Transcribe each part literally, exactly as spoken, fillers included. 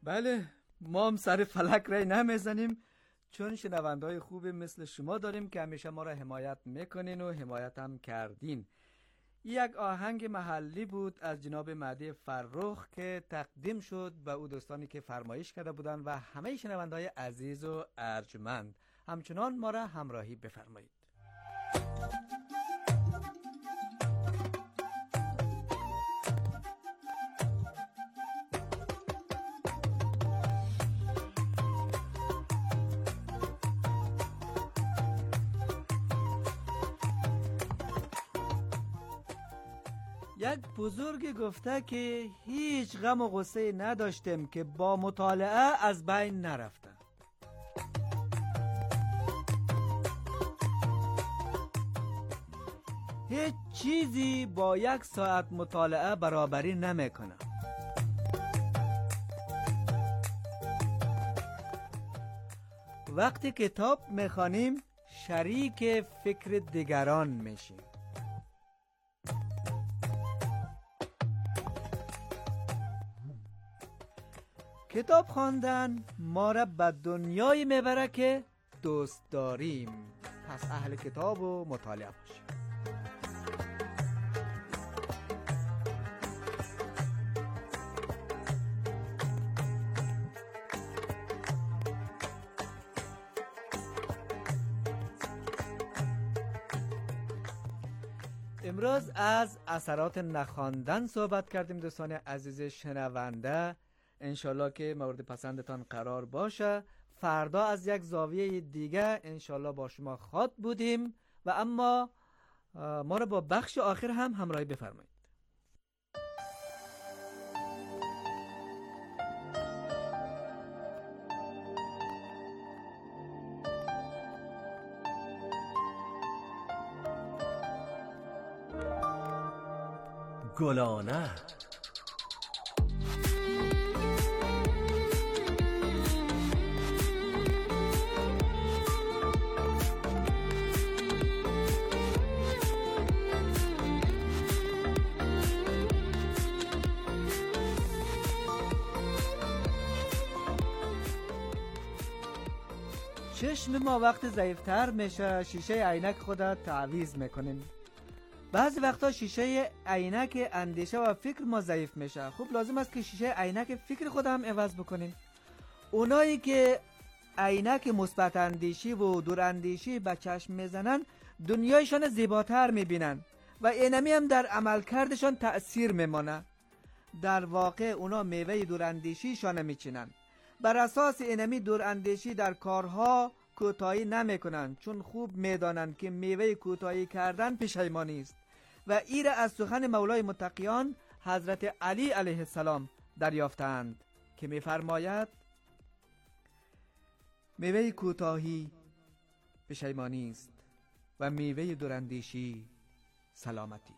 بله، ما هم سر فلک رای نمیزنیم، چون شنوندهای خوب مثل شما داریم که همیشه ما را حمایت میکنین و حمایت هم کردین. یک آهنگ محلی بود از جناب مهدی فرخ که تقدیم شد به او دوستانی که فرمایش کرده بودند و همه شنوندهای عزیز و ارجمند. همچنان ما را همراهی بفرمایید. یک بزرگ گفته که هیچ غم و غصه نداشتم که با مطالعه از بین نرفته. هیچ چیزی با یک ساعت مطالعه برابری نمیکنه. وقتی کتاب میخوانیم شریک فکر دیگران میشیم. کتاب خواندن ما را به دنیای میبره که دوست داریم. پس اهل کتاب و مطالعه باشیم. امروز از اثرات نخواندن صحبت کردیم دوستان عزیز شنونده. انشالله که مورد پسندتان قرار باشه. فردا از یک زاویه دیگه انشالله با شما خواهد بودیم و اما ما را با بخش آخر هم همراهی بفرمایید. گلانه چشم ما وقت ضعیفتر میشه شیشه عینک خودت تعویض میکنیم. بعضی وقتا شیشه عینک اندیشه و فکر ما ضعیف میشه. خوب لازم است که شیشه عینک فکر خود هم عوض بکنیم. اونایی که عینک مثبت اندیشی و دور اندیشی به چشم میزنن دنیایشان زیباتر میبینن و اینمی هم در عملکردشان تأثیر میمانه. در واقع اونا میوه دور اندیشیشان میچینن. بر اساس اینمی دور اندیشی در کارها کوتاهی نمیکنن، چون خوب میدانند که میوه کوتاهی کردن پشیمانی است. و ایره از سخن مولای متقیان حضرت علی علیه السلام دریافتند که میفرماید میوه کوتاهی پشیمانی است و میوه دور اندیشی سلامتی.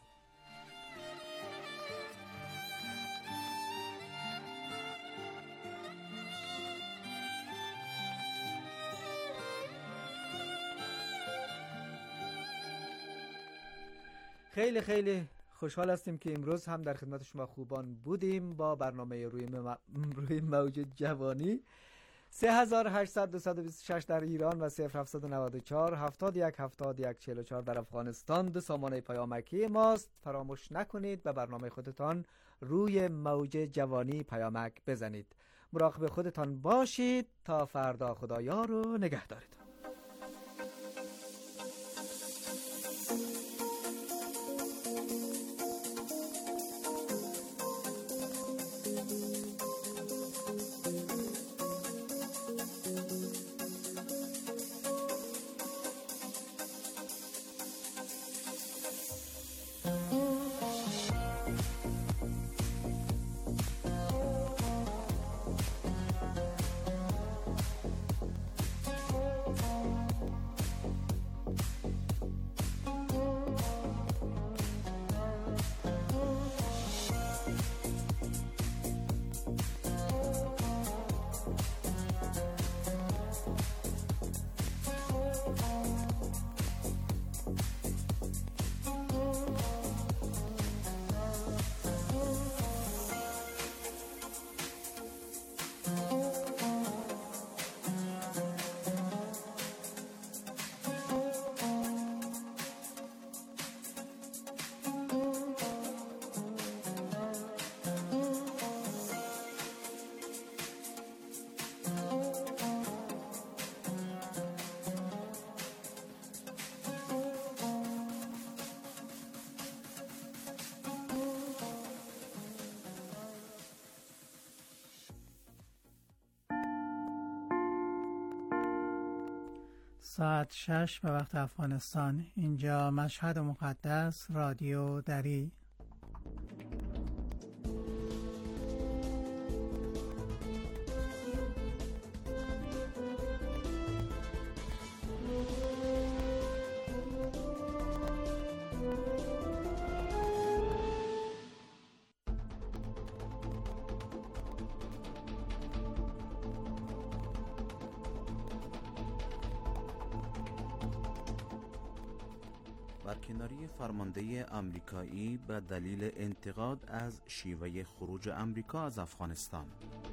خیلی خیلی خوشحال هستیم که امروز هم در خدمت شما خوبان بودیم با برنامه روی, م... روی موج جوانی. سه هزار و هشتصد و بیست و شش در ایران و صفر هفتصد و نود و چهار هفتاد و یک هفتاد و یک چهل و چهار در افغانستان دو سامانه پیامکی ماست. فراموش نکنید به برنامه خودتان روی موج جوانی پیامک بزنید. مراقب خودتان باشید تا فردا. خدایار و نگهدارتان. ساعت شش به وقت افغانستان. اینجا مشهد مقدس، رادیو دری. برکناری فرمانده آمریکایی به دلیل انتقاد از شیوه خروج آمریکا از افغانستان.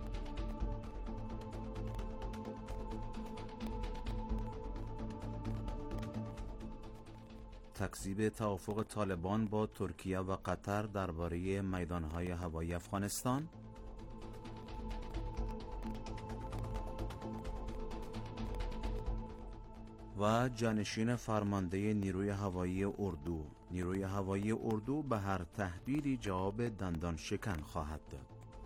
تکذیب توافق طالبان با ترکیه و قطر درباره میدانهای هوایی افغانستان. و جانشین فرمانده نیروی هوایی اردو نیروی هوایی اردو به هر تهدیدی جواب دندان شکن خواهد داد.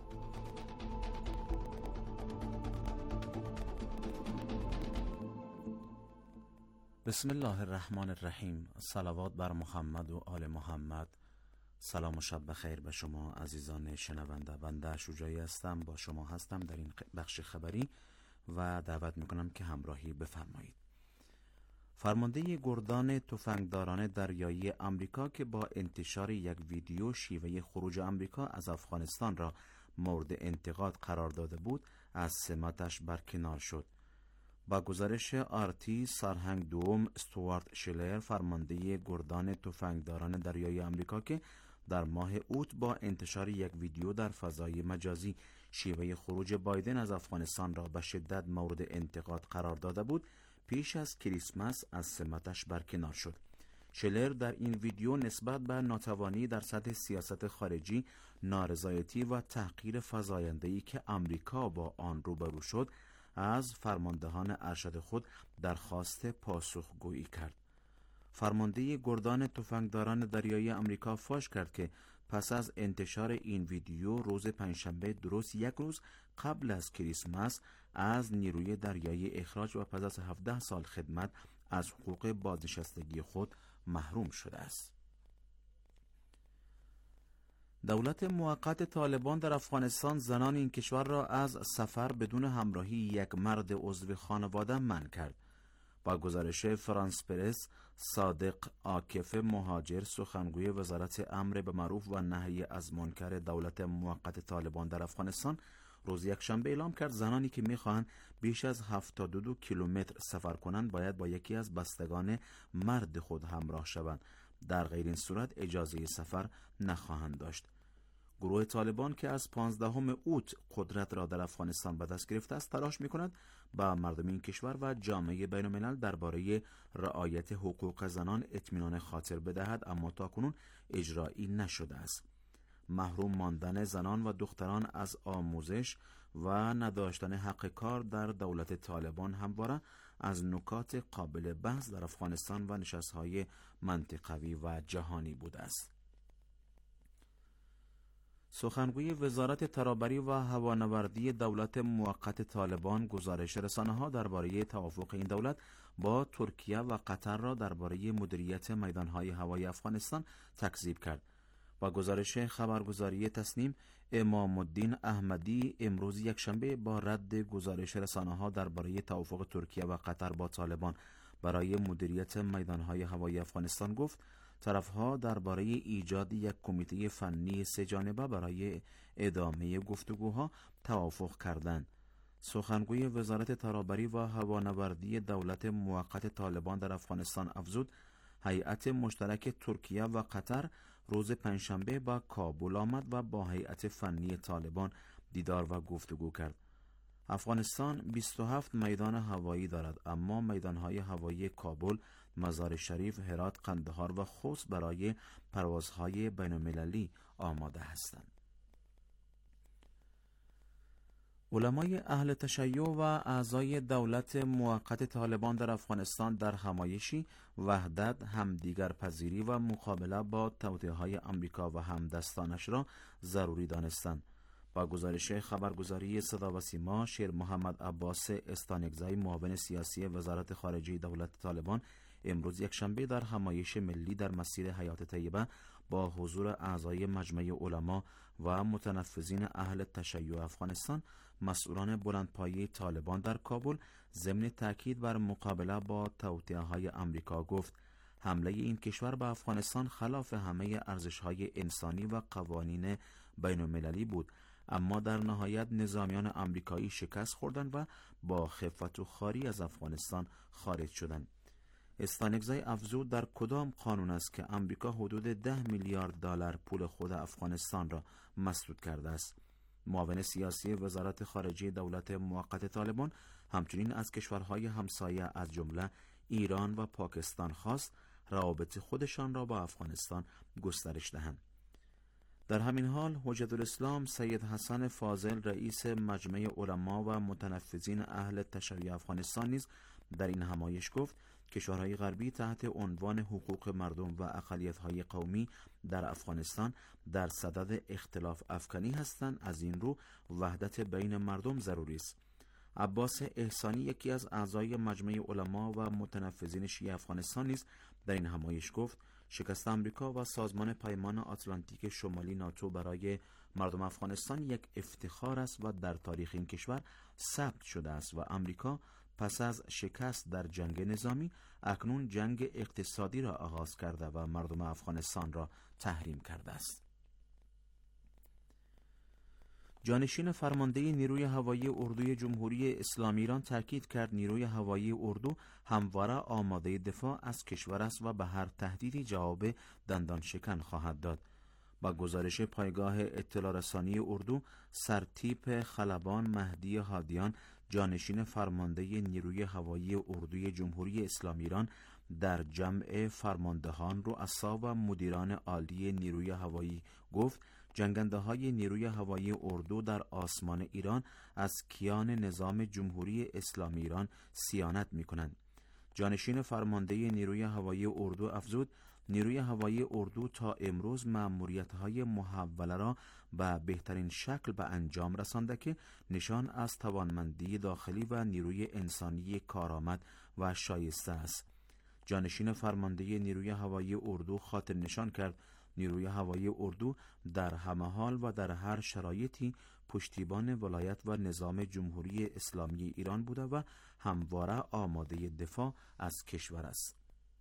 بسم الله الرحمن الرحیم. صلوات بر محمد و آل محمد. سلام و شب بخیر به شما عزیزان شنونده. بنده شجاعی هستم، با شما هستم در این بخش خبری و دعوت میکنم که همراهی بفرمایید. فرمانده گردان تفنگداران دریایی آمریکا که با انتشار یک ویدیو شیوه خروج آمریکا از افغانستان را مورد انتقاد قرار داده بود، از سمتش برکنار شد. با گزارش آرتی، سرهنگ دوم استوارت شلر، فرمانده گردان تفنگداران دریایی آمریکا که در ماه اوت با انتشار یک ویدیو در فضای مجازی شیوه خروج بایدن از افغانستان را به شدت مورد انتقاد قرار داده بود، پیش از کریسمس از سمتش برکنار شد. شلر در این ویدیو نسبت به ناتوانی در سطح سیاست خارجی، نارضایتی و تحقیر فزاینده‌ای که آمریکا با آن روبرو شد، از فرماندهان ارشد خود درخواست پاسخگویی کرد. فرمانده گردان تفنگداران دریایی آمریکا فاش کرد که پس از انتشار این ویدیو روز پنجشنبه، درست یک روز قبل از کریسمس، از نیروی دریایی اخراج و پس از هفده سال خدمت از حقوق بازنشستگی خود محروم شده است. دولت موقت طالبان در افغانستان زنان این کشور را از سفر بدون همراهی یک مرد عضو خانواده منع کرد. با گزارش فرانس پرس، صادق عاکف مهاجر، سخنگوی وزارت امر به معروف و نهی از منکر دولت موقت طالبان در افغانستان، روز یکشنبه اعلام کرد زنانی که می‌خواهند بیش از هفتاد و دو کیلومتر سفر کنند باید با یکی از بستگان مرد خود همراه شوند. در غیر این صورت اجازه سفر نخواهند داشت. گروه طالبان که از پانزدهم اوت قدرت را در افغانستان به دست گرفته است، تلاش می‌کند با مردم این کشور و جامعه بین‌الملل درباره رعایت حقوق زنان اطمینان خاطر بدهد، اما تاکنون اجرایی نشده است. محروم ماندن زنان و دختران از آموزش و نداشتن حق کار در دولت طالبان همواره از نکات قابل بحث در افغانستان و نشست‌های منطقوی و جهانی بوده است. سخنگوی وزارت ترابری و هوانوردی دولت موقت طالبان گزارش رسانه‌ها درباره توافق این دولت با ترکیه و قطر را درباره مدیریت میدانهای هوایی افغانستان تکذیب کرد. با گزارش خبرگزاری تسنیم، امام الدین احمدی امروز یکشنبه با رد گزارش رسانه‌ها درباره توافق ترکیه و قطر با طالبان برای مدیریت میدانهای هوایی افغانستان گفت طرفها درباره ایجاد یک کمیته فنی سه جانبه برای ادامه گفتگوها توافق کردند. سخنگوی وزارت ترابری و هوانوردی دولت موقت طالبان در افغانستان افزود هیئت مشترک ترکیه و قطر روز پنجشنبه با کابل آمد و با هیئت فنی طالبان دیدار و گفتگو کرد. افغانستان بیست و هفت میدان هوایی دارد، اما میدانهای هوایی کابل، مزار شریف، هرات، قندهار و خوست برای پروازهای بین‌المللی آماده هستند. علمای اهل تشیع و اعضای دولت موقت طالبان در افغانستان در همایشی وحدت، همدیگر پذیری و مقابله با توطئه‌های آمریکا و همدستانش را ضروری دانستند. با گزارش خبرگزاری صدا و سیما، شیر محمد عباس استانکزی، معاون سیاسی وزارت خارجه دولت طالبان، امروز یکشنبه در همایش ملی در مسیر حیات طیبه با حضور اعضای مجمع علما و متنفذین اهل تشیع افغانستان، مسئولان بلندپایه طالبان در کابل، ضمن تاکید بر مقابله با توطئه‌های آمریکا گفت حمله این کشور به افغانستان خلاف همه ارزش‌های انسانی و قوانین بین‌المللی بود، اما در نهایت نظامیان آمریکایی شکست خوردند و با خفت و خواری از افغانستان خارج شدند. استانکزی افزود در کدام قانون است که آمریکا حدود ده میلیارد دلار پول خود افغانستان را مسدود کرده است؟ معاون سیاسی وزارت خارجه دولت موقت طالبان همچنین از کشورهای همسایه از جمله ایران و پاکستان خواست روابط خودشان را با افغانستان گسترش دهند. در همین حال حجت الاسلام سید حسن فاضل رئیس مجمع علما و متنفذین اهل تشیع افغانستان نیز در این همایش گفت کشورهای غربی تحت عنوان حقوق مردم و اقلیت‌های قومی در افغانستان در صدد اختلاف افکنی هستند، از این رو وحدت بین مردم ضروری است. عباس احسانی یکی از اعضای مجمع علما و متنفذین شیعه افغانستان نیز در این همایش گفت شکست آمریکا و سازمان پیمان آتلانتیک شمالی ناتو برای مردم افغانستان یک افتخار است و در تاریخ این کشور ثبت شده است و آمریکا پس از شکست در جنگ نظامی اکنون جنگ اقتصادی را آغاز کرده و مردم افغانستان را تحریم کرده است. جانشین فرمانده نیروی هوایی اردوی جمهوری اسلامی ایران تاکید کرد نیروی هوایی اردو همواره آماده دفاع از کشور است و به هر تهدیدی جواب دندان شکن خواهد داد. با گزارش پایگاه اطلاع رسانی اردو، سرتیپ خلبان مهدی هادیان، جانشین فرمانده نیروی هوایی اردوی جمهوری اسلامی ایران، در جمع فرماندهان، رؤسا و مدیران عالی نیروی هوایی گفت جنگنده های نیروی هوایی اردو در آسمان ایران از کیان نظام جمهوری اسلامی ایران صیانت می کنند. جانشین فرمانده نیروی هوایی اردو افزود نیروی هوایی اردو تا امروز مأموریت‌های محوله را به بهترین شکل به انجام رسانده که نشان از توانمندی داخلی و نیروی انسانی کارآمد و شایسته است. جانشین فرمانده نیروی هوایی اردو خاطر نشان کرد نیروی هوایی اردو در همه حال و در هر شرایطی پشتیبان ولایت و نظام جمهوری اسلامی ایران بوده و همواره آماده دفاع از کشور است.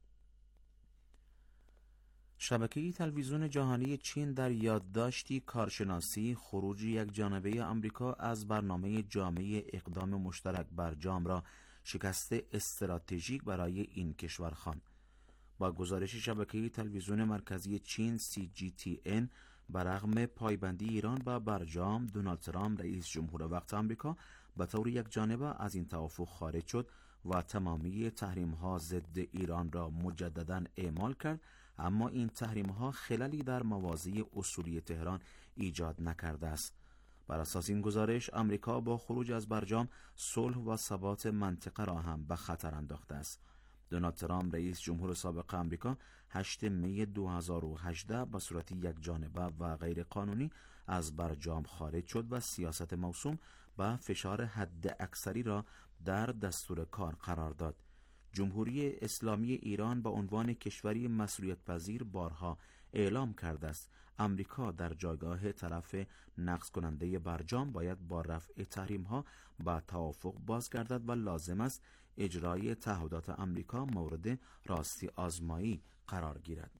شبکه تلویزیون جهانی چین در یادداشتی کارشناسی خروج یک جانبه آمریکا از برنامه جامع اقدام مشترک برجام را شکست استراتژیک برای این کشور خواند. با گزارش شبکه تلویزیون مرکزی چین سی جی تی ان، برغم پایبندی ایران به برجام، دونالد ترامپ رئیس جمهور وقت آمریکا به طور یک جانبه از این توافق خارج شد و تمامی تحریم‌ها ضد ایران را مجدداً اعمال کرد، اما این تحریم‌ها خللی در مواضع اصولی تهران ایجاد نکرده است. بر اساس این گزارش آمریکا با خروج از برجام صلح و ثبات منطقه را هم به خطر انداخته است. دونالد ترامپ رئیس جمهور سابق آمریکا هشتم می دو هزار و هجده به صورت یک جانبه و غیر قانونی از برجام خارج شد و سیاست موسوم به فشار حد اکثری را در دستور کار قرار داد. جمهوری اسلامی ایران به عنوان کشوری مسئولیت پذیر بارها اعلام کرده است آمریکا در جایگاه طرف نقض کننده برجام باید با رفع تحریم ها به توافق بازگردد و لازم است اجرای تعهدات آمریکا مورد راستی آزمایی قرار گیرد.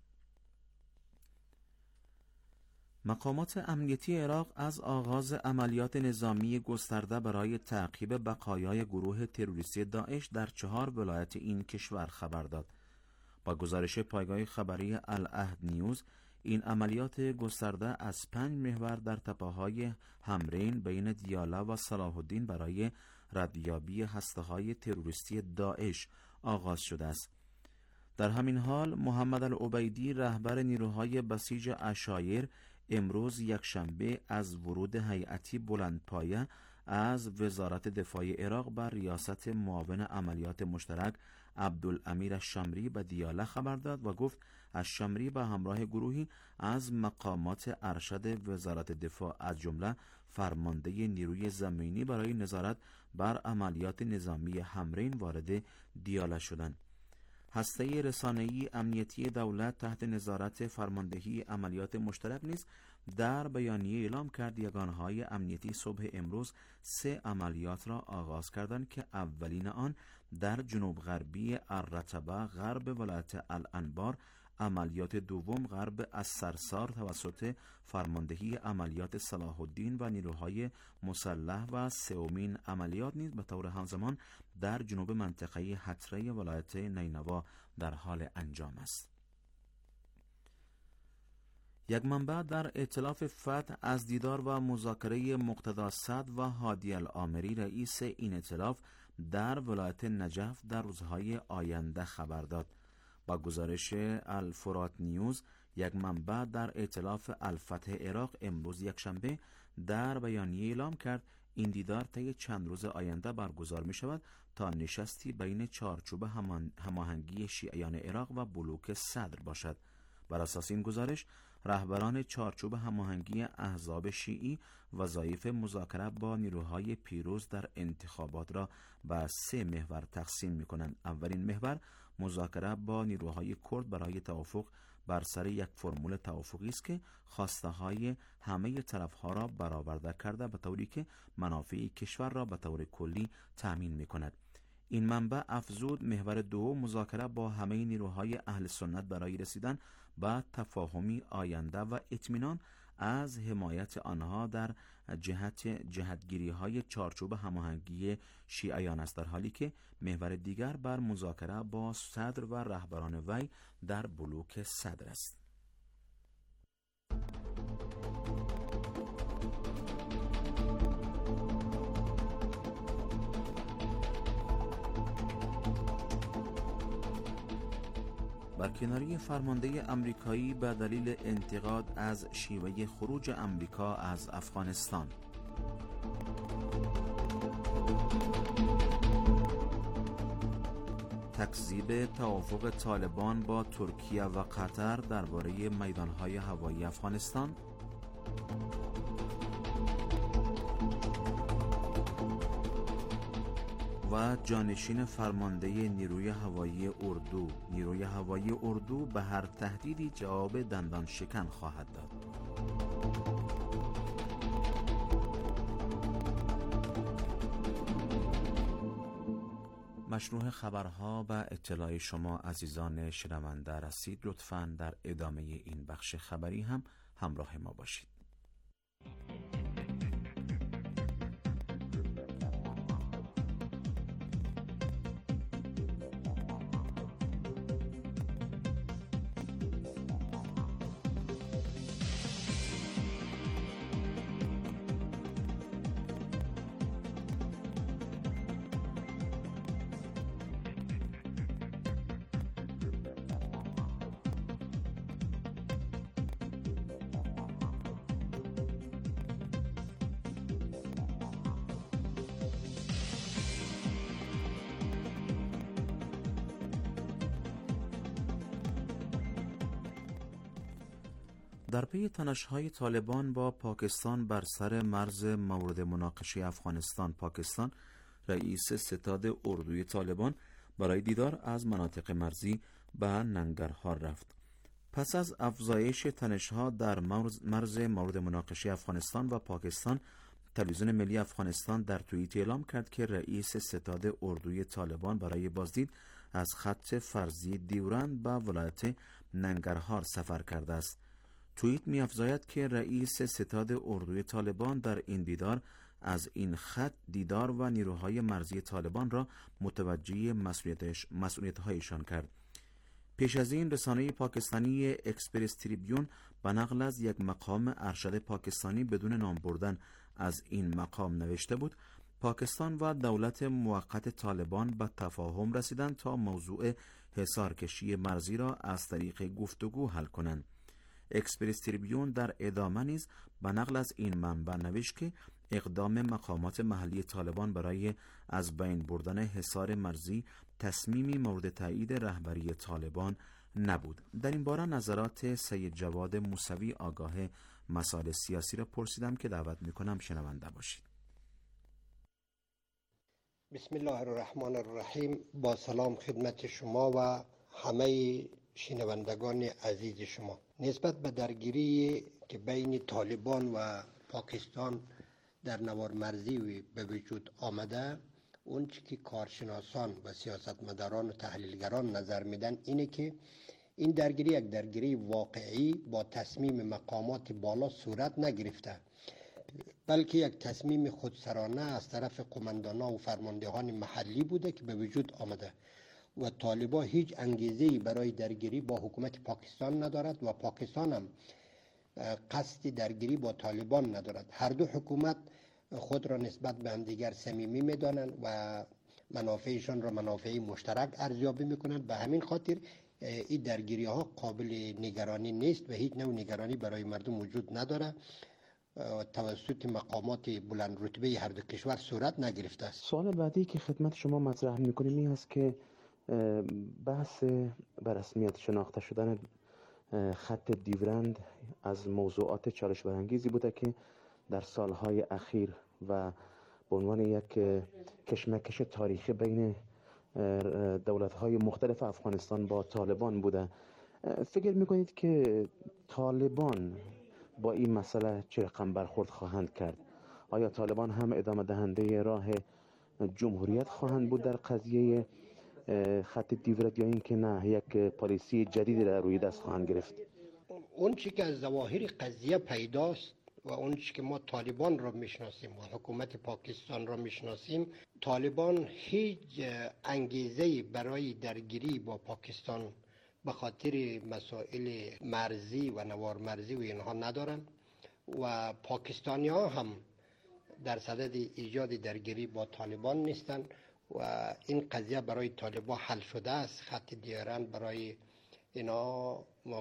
مقامات امنیتی عراق از آغاز عملیات نظامی گسترده برای تعقیب بقایای گروه تروریستی داعش در چهار ولایت این کشور خبر داد. با گزارش پایگاه خبری العهد نیوز، این عملیات گسترده از پنج محور در تپه‌های همرین بین دیاله و صلاح الدین برای ردیابی هسته‌های تروریستی داعش آغاز شده است. در همین حال محمد العبیدی رهبر نیروهای بسیج عشایر امروز یکشنبه از ورود هیئتی بلندپایه از وزارت دفاع عراق بر ریاست معاون عملیات مشترک عبدالامیر الشمری به دیاله خبر داد و گفت الشمری به همراه گروهی از مقامات ارشد وزارت دفاع از جمله فرمانده نیروی زمینی برای نظارت بر عملیات نظامی همرین وارد دیاله شدند. هسته رسانه‌ای امنیتی دولت تحت نظارت فرماندهی عملیات مشترک نیز در بیانیه اعلام کرد یگانه‌های امنیتی صبح امروز سه عملیات را آغاز کردند که اولین آن در جنوب غربی الرطبه غرب ولایت الانبار، عملیات دوم غرب السرسار توسط فرماندهی عملیات صلاح الدین و نیروهای مسلح و سومین عملیات نیز به طور همزمان در جنوب منطقه حتره ولایت نینوا در حال انجام است. یک منبع در ائتلاف فتح از دیدار و مذاکره مقتدا صدر و هادی العامری رئیس این ائتلاف در ولایت نجف در روزهای آینده خبر داد. با گزارش الفرات نیوز، یک منبع در ائتلاف الفتح عراق امروز یکشنبه در بیانیه اعلام کرد این دیدار طی چند روز آینده برگزار می شود تا نشستی بین چارچوب هماهنگی شیعیان عراق و بلوک صدر باشد. بر اساس این گزارش، رهبران چارچوب هماهنگی احزاب شیعی وظایف مذاکره با نیروهای پیروز در انتخابات را به سه محور تقسیم می کنند. اولین محور مذاکره با نیروهای کرد برای توافق بر سر یک فرمول توافقی است که خواسته های همه طرف ها را برآورده کرده به طوری که منافع کشور را به طور کلی تأمین می کند. این منبع افزود محور دوم مذاکره با همه نیروهای اهل سنت برای رسیدن به تفاهمی آینده و اطمینان از حمایت آنها در جهت جهتگیری های چارچوب هماهنگی شیعیان است، در حالی که محور دیگر بر مذاکره با صدر و رهبران وی در بلوک صدر است. برکناری فرمانده امریکایی به دلیل انتقاد از شیوه خروج امریکا از افغانستان. تکذیب توافق طالبان با ترکیه و قطر درباره میدانهای هوایی افغانستان. و جانشین فرمانده نیروی هوایی اردو نیروی هوایی اردو به هر تهدیدی جواب دندان شکن خواهد داد. مشروع خبرها به اطلاع شما عزیزان شنونده رسید. لطفاً در ادامه این بخش خبری هم همراه ما باشید. در پی تنش‌های طالبان با پاکستان بر سر مرز مورد مناقشه افغانستان پاکستان، رئیس ستاد اردوی طالبان برای دیدار از مناطق مرزی به ننگرهار رفت. پس از افزایش تنش‌ها در مرز مورد مناقشه افغانستان و پاکستان، تلویزیون ملی افغانستان در توییت اعلام کرد که رئیس ستاد اردوی طالبان برای بازدید از خط فرضی دیورند به ولایت ننگرهار سفر کرده است. توییت می‌افزاید که رئیس ستاد اردوی طالبان در این دیدار از این خط دیدار و نیروهای مرزی طالبان را متوجه مسئولیت‌هایشان کرد. پیش از این رسانه پاکستانی اکسپرس تریبیون به نقل از یک مقام ارشد پاکستانی بدون نام بردن از این مقام نوشته بود پاکستان و دولت موقت طالبان به تفاهم رسیدند تا موضوع حصارکشی مرزی را از طریق گفتگو حل کنند. اکسپرس تریبیون در ادامه نیز به نقل از این منبع نوشت که اقدام مقامات محلی طالبان برای از بین بردن حصار مرزی تصمیمی مورد تایید رهبری طالبان نبود. در این باره نظرات سید جواد موسوی آگاه مسائل سیاسی را پرسیدم که دعوت میکنم شنونده باشید. بسم الله الرحمن الرحیم. با سلام خدمت شما و همه شنوندگان عزیز شما. نسبت به درگیری که بین طالبان و پاکستان در نوار مرزی به وجود آمده، اون چی که کارشناسان و سیاستمداران و تحلیلگران نظر میدن اینه که این درگیری یک درگیری واقعی با تصمیم مقامات بالا صورت نگرفته، بلکه یک تصمیم خودسرانه از طرف قماندانان و فرماندهان محلی بوده که به وجود آمده و طالبان هیچ انگیزه‌ای برای درگیری با حکومت پاکستان ندارد و پاکستان هم قصد درگیری با طالبان ندارد. هر دو حکومت خود را نسبت به هم دیگر صمیمی می‌دانند و منافعشان را منافع مشترک ارزیابی می‌کنند. به همین خاطر این درگیری ها قابل نگرانی نیست و هیچ نوع نگرانی برای مردم وجود نداره. توسط مقامات بلند رتبه هر دو کشور صورت نگرفته است. سوال بعدی که خدمت شما مطرح می‌کنیم این است که بحث به رسمیت شناخته شدن خط دیورند از موضوعات چالش برانگیزی بوده که در سالهای اخیر و به عنوان یک کشمکش تاریخی بین دولت‌های مختلف افغانستان با طالبان بوده. فکر می‌کنید که طالبان با این مسئله چه رقم برخورد خواهند کرد؟ آیا طالبان هم ادامه دهنده راه جمهوریت خواهند بود در قضیه خط دیورند یا اینکه نه یک پالیسی جدیدی را روی دست خواهند گرفت؟ اون چی که از ظواهر قضیه پیداست و اون چی که ما طالبان را میشناسیم و حکومت پاکستان را میشناسیم، طالبان هیچ انگیزه‌ای برای درگیری با پاکستان به خاطر مسائل مرزی و نوار مرزی و اینها ندارن و پاکستانی ها هم در صدد ایجاد درگیری با طالبان نیستن و این قضیه برای طالبان حل شده است. خط دیورند برای اینا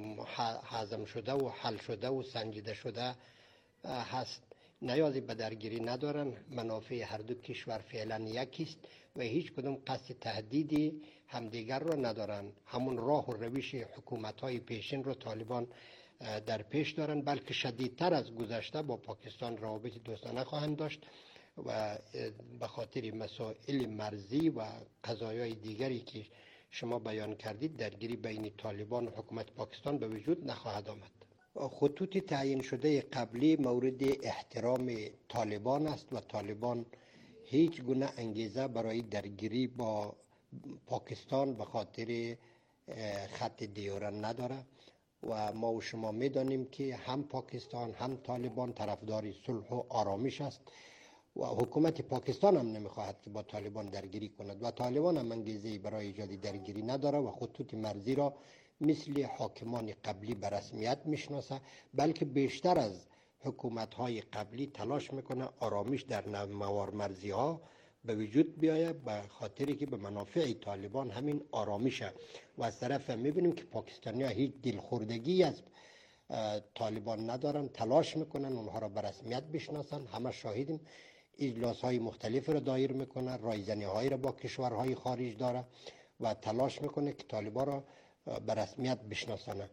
هضم شده و حل شده و سنجیده شده هست. نیازی به درگیری ندارن. منافع هر دو کشور فعلا یکیست و هیچ کدوم قصد تهدیدی همدیگر را ندارن. همون راه و روش حکومت‌های پیشین رو طالبان در پیش دارن، بلکه شدیدتر از گذشته با پاکستان روابط دوستانه خواهند داشت و به خاطر مسائل مرزی و قضایای دیگری که شما بیان کردید درگیری بین طالبان و حکومت پاکستان به وجود نخواهد آمد. خطوط تعیین شده قبلی مورد احترام طالبان است و طالبان هیچ گونه انگیزه برای درگیری با پاکستان به خاطر خط دیورند نداره و ما و شما میدانیم که هم پاکستان هم طالبان طرفدار صلح و آرامش است و حکومت پاکستان هم نمیخواهد که با طالبان درگیری کند و طالبان هم انگیزه‌ای برای ایجاد درگیری نداره و خطوط مرزی را مثل حاکمان قبلی به رسمیت میشناسه، بلکه بیشتر از حکومت‌های قبلی تلاش میکنه آرامش در نوار مرزی ها به وجود بیایه به خاطری که به منافع طالبان همین آرامشه و از طرف میبینیم که پاکستانی ها هیچ دلخوردگی از طالبان ندارن، تلاش میکنن اونها را به رسمیت بشناسن. همه شاهدیم اجلاس های مختلف را دایر میکنه، رایزنی های را با کشورهای خارج داره و تلاش میکنه که طالبان را به رسمیت بشناسانه.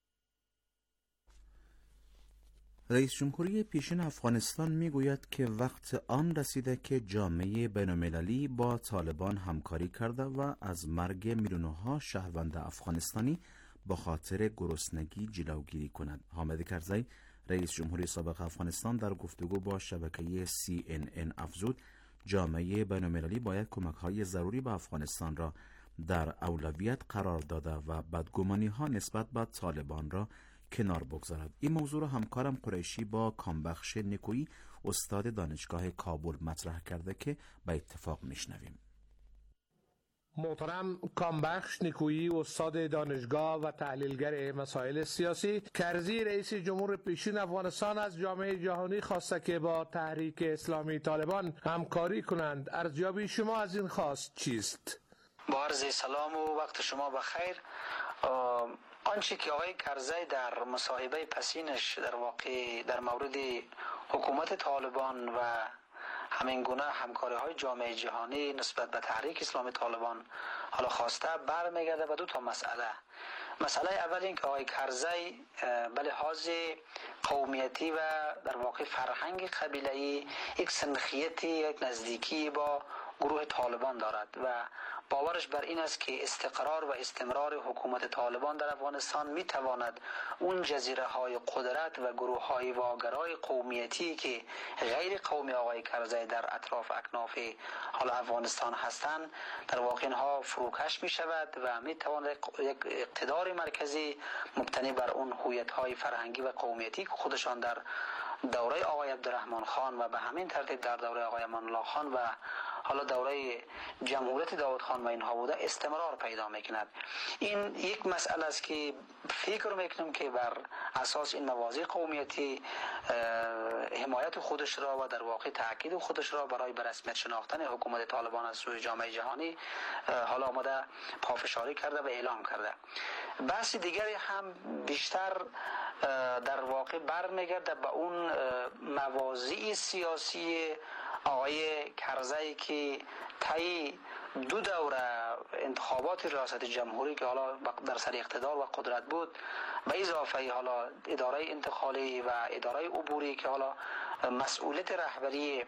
رئیس جمهوری پیشین افغانستان میگوید که وقت آن رسیده که جامعه بین‌المللی با طالبان همکاری کرده و از مرگ میلیون‌ها شهروند افغانستانی با خاطر گرسنگی جلوگیری کند. حامد کرزی رئیس جمهوری سابق افغانستان در گفتگو با شبکه سی ان ان افزود جامعه بین‌المللی باید کمک‌های ضروری به افغانستان را در اولویت قرار داده و بدگمانی‌ها نسبت به طالبان را کنار بگذارد. این موضوع را همکارم قریشی با کامبخش نکویی استاد دانشگاه کابل مطرح کرده که به اتفاق میشنویم. محترم کامبخش نکویی استاد دانشگاه و تحلیلگر مسائل سیاسی، کرزی رئیس جمهور پیشین افغانستان از جامعه جهانی خواسته که با تحریک اسلامی طالبان همکاری کنند. ارزیابی شما از این خواست چیست؟ با عرض سلام و وقت شما بخیر. آنچه که آقای کرزی در مصاحبه پسینش در واقع در مورد حکومت طالبان و همین گونه همکاری های جامعه جهانی نسبت به تحریک اسلامی طالبان حالا خواسته برمیگرده به دو تا مسئله. مسئله اول این که آقای کرزی به لحاظ قومیتی و در واقع فرهنگ قبیله‌ای یک سنخیتی، یک نزدیکی با گروه طالبان دارد و باورش بر این است که استقرار و استمرار حکومت طالبان در افغانستان می تواند اون جزیره های قدرت و گروه های واگرای قومیتی که غیر قومی آقای کرزی در اطراف اکناف حال افغانستان هستند در واقع اینها فروکش می شود و می تواند یک اقتدار مرکزی مبتنی بر اون هویت های فرهنگی و قومیتی که خودشان در دوره آقای عبدالرحمن خان و به همین ترتیب در دوره آقای امان الله خان و حالا دوره جمهوریت داود خان و اینها بوده استمرار پیدا میکند. این یک مسئله است که فکر میکنم که بر اساس این مواضع قومیتی حمایت خودش را و در واقع تاکید خودش را برای به رسمیت شناختن حکومت طالبان از سوی جامعه جهانی حالا آمده پافشاری کرده و اعلام کرده. بحث دیگری هم بیشتر در واقع برمیگرده به اون مواضع سیاسی آقای کرزی که طی دو دوره انتخابات ریاست جمهوری که حالا در سر اقتدار و قدرت بود به اضافه حالا اداره انتقالی و اداره عبوری که حالا مسئولیت رهبری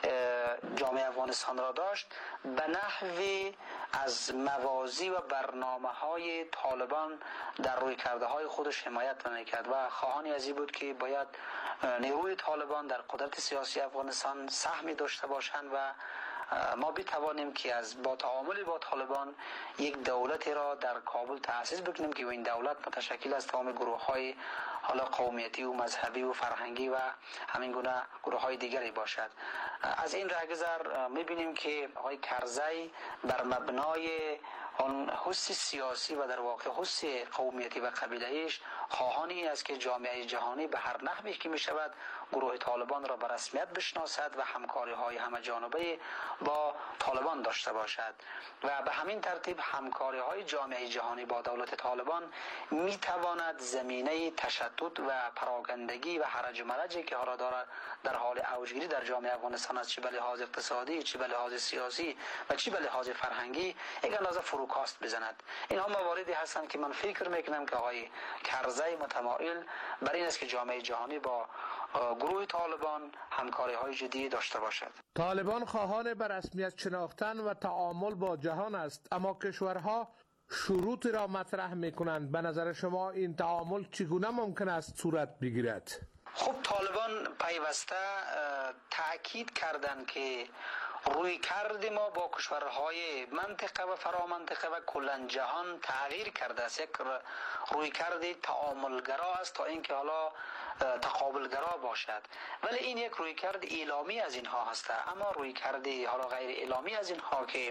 جامعه افغانستان را داشت به نحوی از مواضع و برنامه های طالبان در روی کرده های خودش حمایت میکرد و خواهانی از این بود که باید نیروی طالبان در قدرت سیاسی افغانستان سهمی داشته باشند و ما بتوانیم که از با تعامل با طالبان یک دولتی را در کابل تأسیس بکنیم که این دولت متشکل از تمام گروه های حالا قومیتی و مذهبی و فرهنگی و همین گونه گروه های دیگری باشد. از این رهگذر میبینیم که آقای کرزی بر مبنای آن حس سیاسی و در واقع حس قومیتی و قبیله‌ایش خواهان این است که جامعه جهانی به هر نحوی که می شود گروه طالبان را به رسمیت بشناسد و همکاری های همه جانبه با طالبان داشته باشد و به همین ترتیب همکاری های جامعه جهانی با دولت طالبان می تواند زمینه تشدد و پراکندگی و هرج و مرجی که حالا دارد در حال اوجگیری در جامعه افغانستان است، چه به لحاظ اقتصادی، چه به لحاظ سیاسی و چه به لحاظ فرهنگی یک اندازه فروکاست بزند. اینها مواردی هستند که من فکر میکنم که آقای کرزی متمایل بر این است که جامعه جهانی با گروه طالبان همکاری های جدی داشته باشد. طالبان خواهان به رسمیت شناختن و تعامل با جهان است، اما کشورها شروطی را مطرح میکنند. به نظر شما این تعامل چگونه ممکن است صورت بگیرد؟ خب طالبان پیوسته تأکید کردند که روی کرد ما با کشورهای منطقه و فرامنطقه و کلن جهان تغییر کرده است. یک روی کرد تعاملگرا است تا اینکه حالا تقابلگرا باشد، ولی این یک روی کرد اعلامی از اینها هست. اما روی کرد حالا غیر اعلامی از اینها که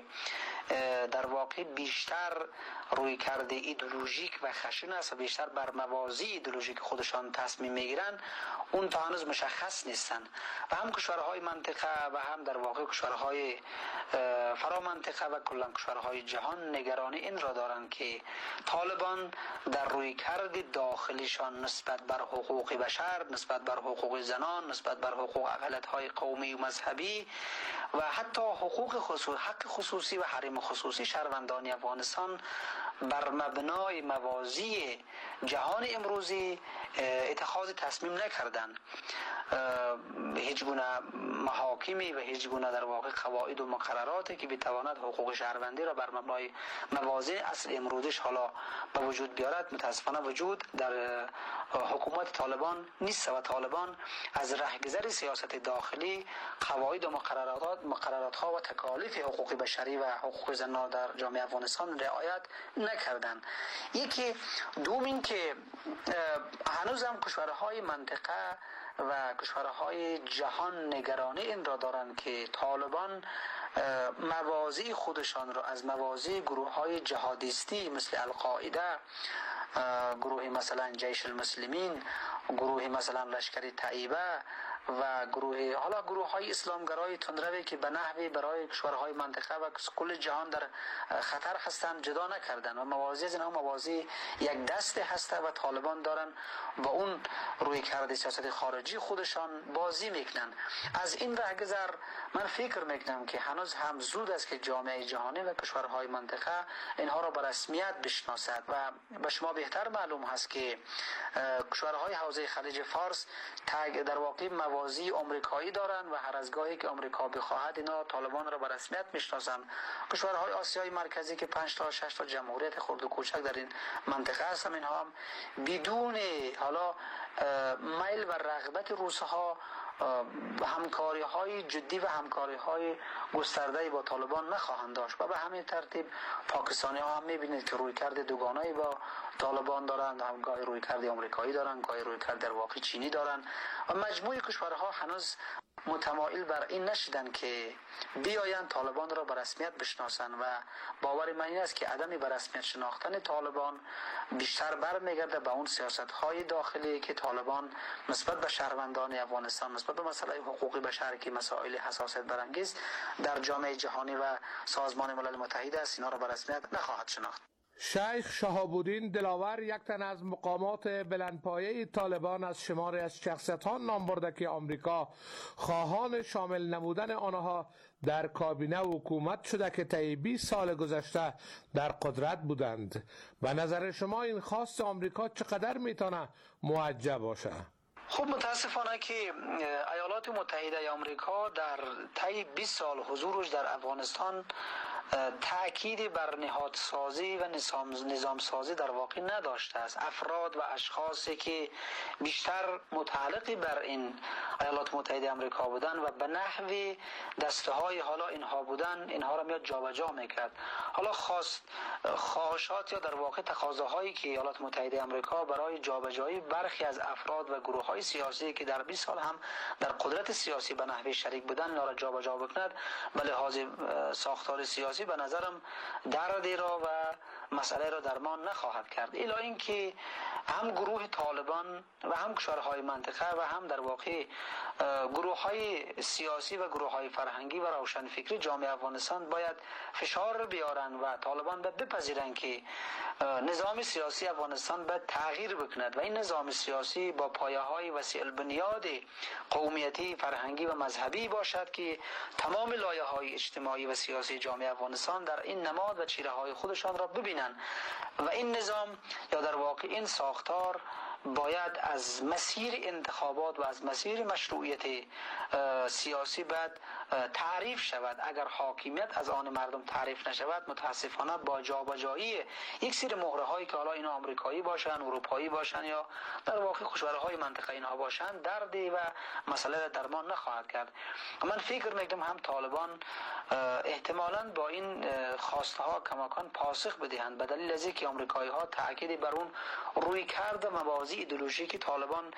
در واقع بیشتر روی کرد ایدئولوژیک و خشن است و بیشتر بر مواضع ایدئولوژیک خودشان تصمیم میگیرند، اون تا هنوز مشخص نیستن و هم کشورهای منطقه و هم در واقع کشورهای فرامنطقه و کلا کشورهای جهان نگرانی این را دارند که طالبان در روی کرد داخلیشان نسبت بر حقوق بشر، نسبت بر حقوق زنان، نسبت بر حقوق اقلیت‌های قومی و مذهبی و حتی حقوق خصوصی، حق خصوصی و حریم خصوصی شهروندان افغانستان بر مبنای مواضع جهان امروزی اتخاذ تصمیم نکردن. هیچ گونه محاکمی و هیچ گونه در واقع قواعد و مقرراتی که بتواند حقوق شهروندی را بر مبنای مواضع اصل امروزیش حالا به وجود بیارد متاسفانه وجود در حکومت طالبان نیست و طالبان از رهگذر سیاست داخلی قواعد و مقررات مقررات ها و تکالیف حقوق بشری و حقوق زنان در جامعه افغانستان رعایت نکردند. یکی دوم این که هنوز هم کشورهای منطقه و کشورهای جهان نگرانی این را دارند که طالبان مواضع خودشان را از مواضع گروه های جهادیستی مثل القاعده، گروه مثلا جیش المسلمین، گروه مثلا لشکر طیبه و گروه حالا گروه های اسلامگرای تندروی که به نحوی برای کشورهای منطقه و کل جهان در خطر هستند جدا نکردن و موازی از اینها موازی یک دسته هسته و طالبان دارن و اون روی کرده سیاست خارجی خودشان بازی میکنن. از این رهگذر من فکر میکنم که هنوز هم زود است که جامعه جهانی و کشورهای منطقه اینها را به رسمیت بشناسد و به شما بهتر معلوم هست که کشورهای حوزه خلیج فارس در واقع موازی آمریکایی دارند و هر از گاهی که آمریکا بخواهد اینا طالبان را به رسمیت میشناسند. کشورهای آسیای مرکزی که پنج تا شش تا جمهوریت خرد و کوچک در این منطقه هستند اینها هم بدون حالا میل و رغبت روس‌ها همکاری های جدی و همکاری های گسترده با طالبان نخواهند داشت و به همین ترتیب پاکستانی ها هم میبینید که روی کرده دوگانه‌ای با طالبان دارند، هم گاهی روی کرده آمریکایی دارند، گاهی روی کرده در واقع چینی دارند و مجموعه کشورها هنوز متمایل بر این نشدن که بیایند طالبان را به رسمیت بشناسند و باور من این است که عدم به رسمیت شناختن طالبان بیشتر برمیگرده به اون سیاست های داخلی که طالبان نسبت به شهروندان افغانستان، نسبت به مسئله حقوق بشر که مسائل حساسیت برانگیز در جامعه جهانی و سازمان ملل متحد است اینا را به رسمیت نخواهد شناخت. شیخ شهاب الدین دلاور یک تن از مقامات بلندپایه طالبان از شماری از شخصیت‌ها نام برده که آمریکا خواهان شامل نمودن آنها در کابینه و حکومت شده که طی بیست سال گذشته در قدرت بودند. به نظر شما این خواست آمریکا چقدر میتونه موجه باشه؟ خب متاسفانه که ایالات متحده آمریکا در طی بیست سال حضورش در افغانستان تأکید بر نهادسازی و نظام نظام سازی در واقع نداشته است. افراد و اشخاصی که بیشتر متعلقی بر این ایالات متحده آمریکا بودن و به نحو دسته های حالا اینها بودن اینها را میاد جابجا میکرد. حالا خواست خواهشات یا در واقع تقاضاهایی که ایالات متحده آمریکا برای جابجایی برخی از افراد و گروه های سیاسی که در بیست سال هم در قدرت سیاسی به نحو شریک بودن اینا را جابجا بکند به لحاظ ساختار سیاسی به نظرم دردی را و مسئله را درمان نخواهد کرد. الا اینکه هم گروه طالبان و هم کشورهای منطقه و هم در واقع گروه های سیاسی و گروه های فرهنگی و روشنفکری جامعه افغانستان باید فشار بیارن و طالبان باید بپذیرن که نظام سیاسی افغانستان باید تغییر بکند و این نظام سیاسی با پایه های وسیع البنیاد قومیتی، فرهنگی و مذهبی باشد که تمام لایه های اجتماعی و سیاسی جامعه افغانستان در این نماد و چیره های خودشان را ببینند و این نظام یا در واقع این ساختار باید از مسیر انتخابات و از مسیر مشروعیت سیاسی باید تعریف شود. اگر حاکمیت از آن مردم تعریف نشود متاسفانه با جابجایی یک سری مهره هایی که حالا اینا آمریکایی باشن، اروپایی باشن یا در واقع کشورهای منطقه اینها باشن دردی و مسئله را درمان نخواهد کرد. من فکر میکنم هم طالبان احتمالاً با این خواسته ها کماکان پاسخ بدهند به دلیل از اینکه آمریکایی ها تاکید بر اون روی کرده موازی ایدئولوژیکی طالبان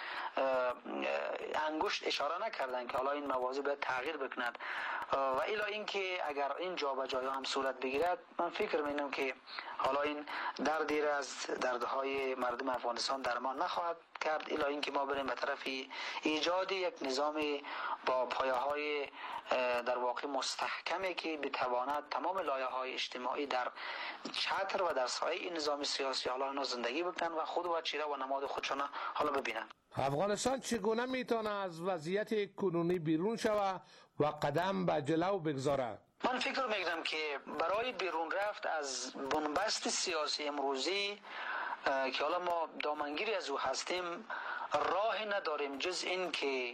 انگشت اشاره نکردن که حالا این موازی باید تغییر بکند و الا اینکه اگر این جابجایی هم صورت بگیرد من فکر می‌کنم که حالا این دردی را از دردهای مردم افغانستان درمان نخواهد کرد الا اینکه ما بریم به طرف ایجاد یک نظام با پایه‌های در واقع مستحکمی که بتواند تمام لایه‌های اجتماعی در چتر و در سایه این نظام سیاسی حالا اینا زندگی بکنن و خود و چیره و نماد خودشون حالا ببینن. افغانستان چگونه میتونه از وضعیت کنونی بیرون شود و قدم به جلو بگذاره؟ من فکر میکنم که برای بیرون رفت از بنبست سیاسی امروزی که حالا ما دامنگیری از او هستیم راهی نداریم جز این که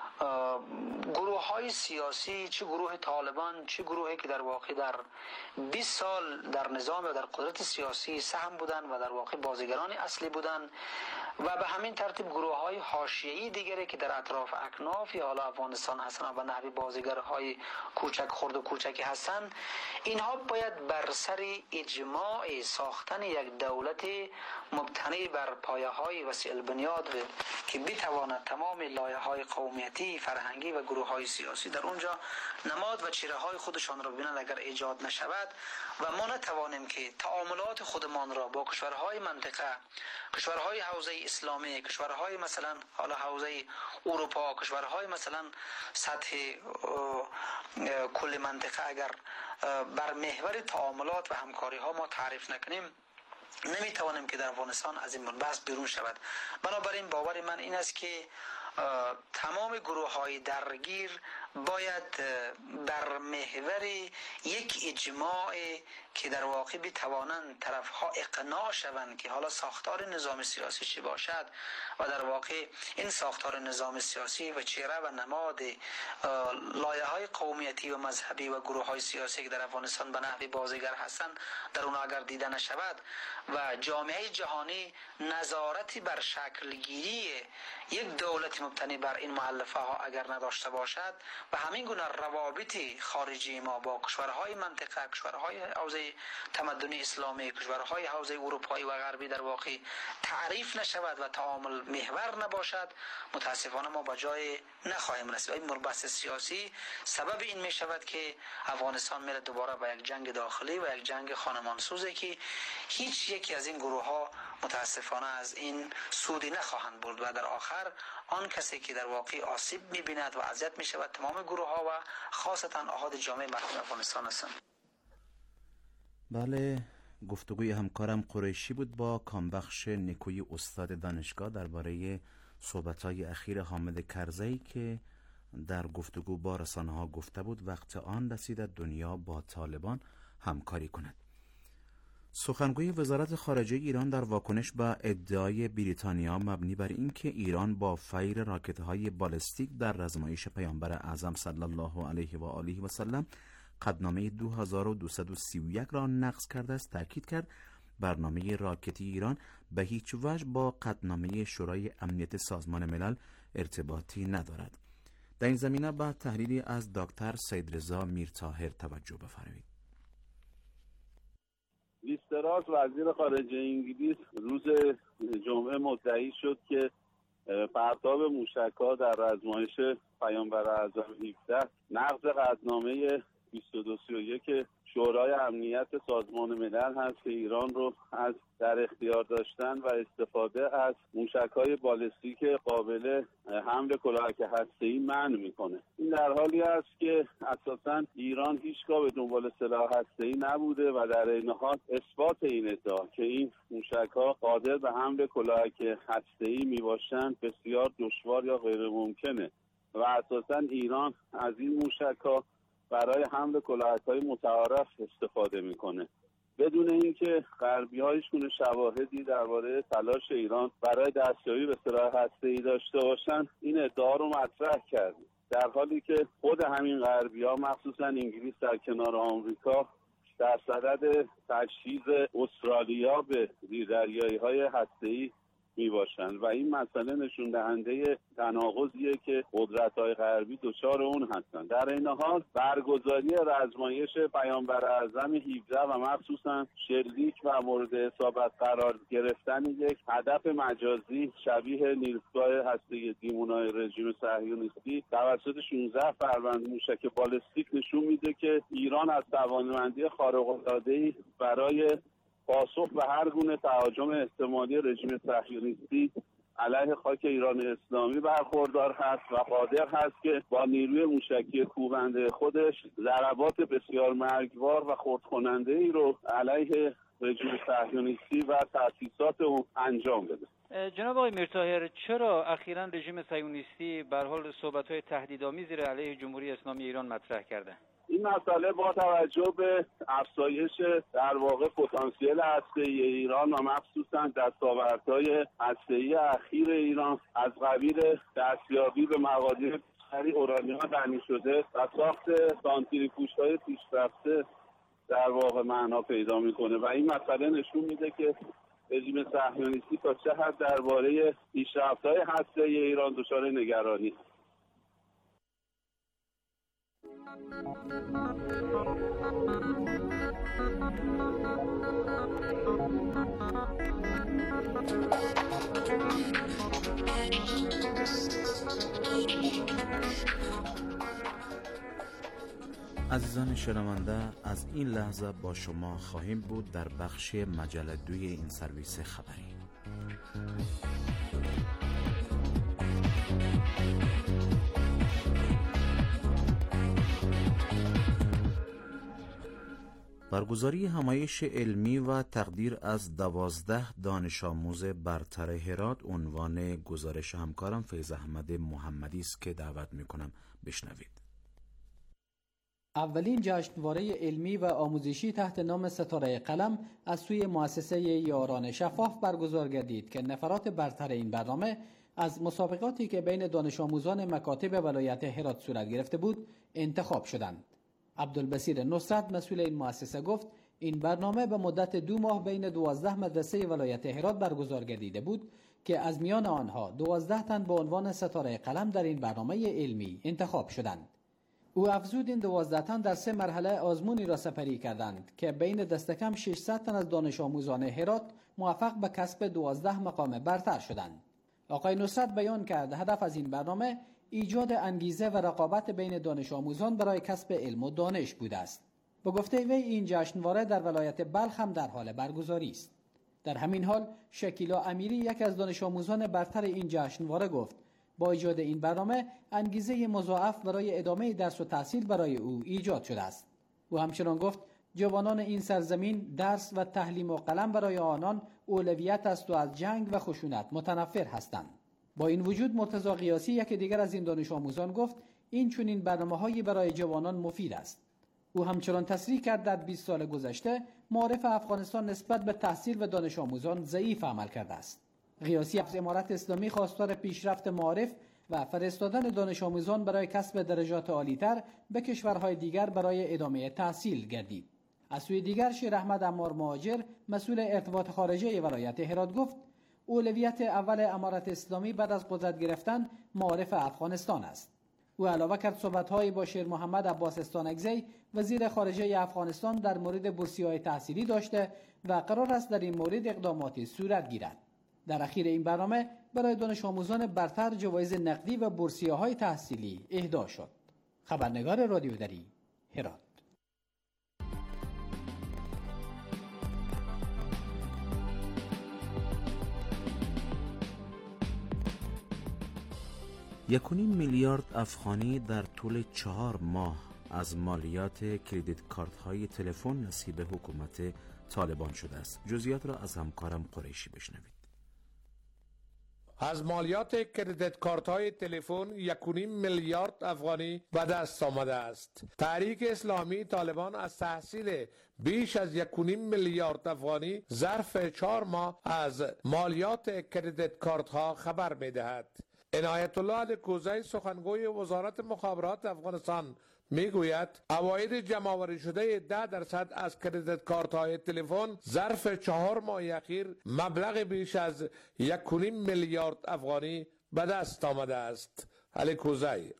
گروه های سیاسی چه گروه طالبان چه گروهی که در واقع در بیست سال در نظام و در قدرت سیاسی سهم بودن و در واقع بازیگران اصلی بودن و به همین ترتیب گروه های حاشیه‌ای دیگری که در اطراف اکناف یا حالا افغانستان هستن و نحوی بازیگرهای کوچک خرد و کوچکی هستن اینها باید بر سر اجماع ساختن یک دولت مبتنی بر پایه های وسیع البنیاد که بتواند تمام لایه های قومیتی مذهبی، فرهنگی و گروه های سیاسی در اونجا نماد و چهره های خودشان را ببینند. اگر ایجاد نشود و ما نتوانیم که تعاملات خودمان را با کشورهای منطقه، کشورهای حوزه اسلامی، کشورهای مثلا حالا حوزه اروپا، کشورهای مثلا سطح کل منطقه اگر بر محور تعاملات و همکاری ها ما تعریف نکنیم، نمی توانیم که در افغانستان از این بحث بیرون شود. بنابراین باور من این است که تمام گروه های درگیر باید بر محور یک اجماع که در واقع بتوانند طرف ها اقناع شوند که حالا ساختار نظام سیاسی چی باشد و در واقع این ساختار نظام سیاسی و چهره و نماد لایه های قومیتی و مذهبی و گروه های سیاسی که در افغانستان به نحو بازیگر هستند در اون اگر دیده نشود و جامعه جهانی نظارتی بر شکل گیری یک دولت مبتنی بر این مؤلفه ها اگر نداشته باشد و همین گونه روابط خارجی ما با کشورهای منطقه، کشورهای حوزه تمدن اسلامی، کشورهای حوزه اروپایی و غربی در واقع تعریف نشود و تعامل محور نباشد، متاسفانه ما با جای نخواهیم رسید. این مربس سیاسی سبب این می شود که افغانستان میره دوباره به یک جنگ داخلی و یک جنگ خانمانسوزی که هیچ یکی از این گروه ها متاسفانه از این سودی نخواهند برد و در آخر آن کسی که در واقع آسیب می‌بیند و اذیت می‌شود تمام گروه ها و خاصتا احاد جامعه مردم افغانستان هستند. بله، گفتگوی همکارم قریشی بود با کامبخش نیکویی استاد دانشگاه درباره صحبت‌های اخیر حامد کرزی که در گفتگو با رسانه‌ها گفته بود وقت آن رسیده دنیا با طالبان همکاری کند. سخنگوی وزارت خارجه ایران در واکنش به ادعای بریتانیا مبنی بر اینکه ایران با فیر راکت‌های بالستیک در آزمایش پیامبر اعظم صلی الله علیه و آله و سلم قطعنامه دو هزار و دویست و سی و یک را نقض کرده است، تاکید کرد برنامه راکتی ایران به هیچ وجه با قطعنامه شورای امنیت سازمان ملل ارتباطی ندارد. در این زمینه با تحلیلی از دکتر سیدرضا میرطاهر توجه بفرمایید. لیز تراس وزیر خارجه انگلیس روز جمعه مدعی شد که پرتاب موشک‌ها در آزمایش پیامبر اعظم هفده نقض قطعنامه بیست و دو سی و یک شورای امنیت سازمان ملل هست که ایران رو از در اختیار داشتن و استفاده از موشک‌های بالستیک قابل حمل کلاهک هسته‌ای منع میکنه. این در حالی است که اساساً ایران هیچگاه به دنبال سلاح هسته‌ای نبوده و در این حال اثبات این ادعا که این موشک‌ها قادر به حمل کلاهک هسته‌ای میباشند بسیار دشوار یا غیر ممکنه و اساساً ایران از این موشک‌ها برای حمل کلاهک‌های متعارف استفاده میکنه بدون اینکه غربی‌ها هیچ گونه شواهدی درباره تلاش ایران برای دستیابی به سلاح هسته‌ای داشته باشند. این ادعا رو مطرح کرد در حالی که خود همین غربی‌ها مخصوصا انگلیس در کنار آمریکا در صدد تجهیز استرالیا به زیردریایی‌های هسته‌ای می باشند و این مسئله نشون دهنده تناقضیه که قدرت‌های غربی دچار اون هستند. در این حال برگزاری آزمایش پیامبر اعظم هفده و مخصوصا شلیک و مورد اصابت قرار گرفتن یک هدف مجازی شبیه نیروگاه هسته‌ای دیمونای رژیم صهیونیستی توسط شانزده فروند موشک بالستیک نشون میده که ایران از توانمندی خارق‌العاده‌ای برای پاسخ به هر گونه تهاجم احتمالی رژیم صهیونیستی علیه خاک ایران اسلامی برخوردار هست و قادر هست که با نیروی موشکی کوبنده خودش ضربات بسیار مرگبار و خردکننده ای رو علیه رژیم صهیونیستی و تأسیسات اون انجام بده. جناب آقای میرطاهر، چرا اخیراً رژیم صهیونیستی به هر حال صحبت‌های تهدیدآمیزی را علیه جمهوری اسلامی ایران مطرح کرده؟ این مسئله با توجه به افزایش در واقع پتانسیل هسته‌ای ایران و مخصوصا دستاوردهای هسته‌ای اخیر ایران از قبیل دستیابی به مقادیر بیشتری اورانیوم غنی شده و ساخت سانتریفوژهای پیشرفته در واقع معنا پیدا میکنه و این مسئله نشون میده که رژیم صهیونیستی تا چه حد درباره پیشرفت‌های هسته‌ای ایران دچار نگرانی است. Thank you. عزیزان شنونده، از این لحظه با شما خواهیم بود در بخش مجله دوی این سرویس خبری. برگزاری همایش علمی و تقدیر از دوازده دانش آموز برتر هرات عنوان گزارش همکارم فیض احمد محمدی است که دعوت میکنم بشنوید. اولین جشنواره علمی و آموزشی تحت نام ستاره قلم از سوی مؤسسه یاران شفاف برگزار گردید که نفرات برتر این برنامه از مسابقاتی که بین دانش آموزان مکاتب ولایت هرات صورت گرفته بود انتخاب شدند. عبدالبصیر نصرت مسئول این مؤسسه گفت این برنامه به مدت دو ماه بین دوازده مدرسه ولایت هرات برگزار گردیده بود که از میان آنها دوازده تن به عنوان ستاره قلم در این برنامه علمی انتخاب شدند. او افزود این دوازده تن در سه مرحله آزمونی را سپری کردند که بین دست کم ششصد تن از دانش آموزان هرات موفق به کسب دوازده مقام برتر شدند. آقای نصرت بیان کرد هدف از این برنامه ایجاد انگیزه و رقابت بین دانش آموزان برای کسب علم و دانش بوده است. به گفته وی این جشنواره در ولایت بلخ هم در حال برگزاری است. در همین حال شکیلا امیری یکی از دانش آموزان برتر این جشنواره گفت با ایجاد این برنامه انگیزه مضاعف برای ادامه درس و تحصیل برای او ایجاد شده است. او همچنان گفت جوانان این سرزمین درس و تعلیم و قلم برای آنان اولویت است و از جنگ و خشونت متنفر هستند. با این وجود مرتضی قیاسی یکی دیگر از این دانش آموزان گفت این چنین برنامه‌هایی برای جوانان مفید است. او همچنان تصریح کرد در بیست سال گذشته معارف افغانستان نسبت به تحصیل و دانش آموزان ضعیف عمل کرده است. قیاسی از امارت اسلامی خواستار پیشرفت معارف و فرستادن دانش آموزان برای کسب درجات عالی‌تر به کشورهای دیگر برای ادامه تحصیل گردید. از سوی دیگر شیر احمد عمار مهاجر مسئول ارتباط خارجه ولایت هرات گفت اولویت اول امارت اسلامی بعد از قدرت گرفتن معارف افغانستان است. او علاوه کرد صحبت‌هایی با شیر محمد عباس استانکزی وزیر خارجه افغانستان در مورد بورسیه‌های تحصیلی داشته و قرار است در این مورد اقداماتی صورت گیرد. در اخیر این برنامه برای دانش آموزان برتر جوایز نقدی و بورسیه‌های تحصیلی اهدا شد. خبرنگار رادیو دری هرات. یک و نیم میلیارد افغانی در طول چهار ماه از مالیات کریدیت کارت های تلفن نصیب حکومت طالبان شده است. جزئیات را از همکارم قریشی بشنوید. از مالیات کریدیت کارت های تلفن یک و نیم میلیارد افغانی به دست آمده است. تحریک اسلامی طالبان از تحصیل بیش از یک و نیم میلیارد افغانی ظرف چهار ماه از مالیات کریدیت کارت ها خبر می دهد. عنایت الله الکوزی سخنگوی وزارت مخابرات افغانستان میگوید عواید جمع‌آوری شده ده درصد از کریدیت کارت های تلفن ظرف چهار ماه اخیر مبلغ بیش از یک و نیم میلیارد افغانی به دست آمده است. الکوزی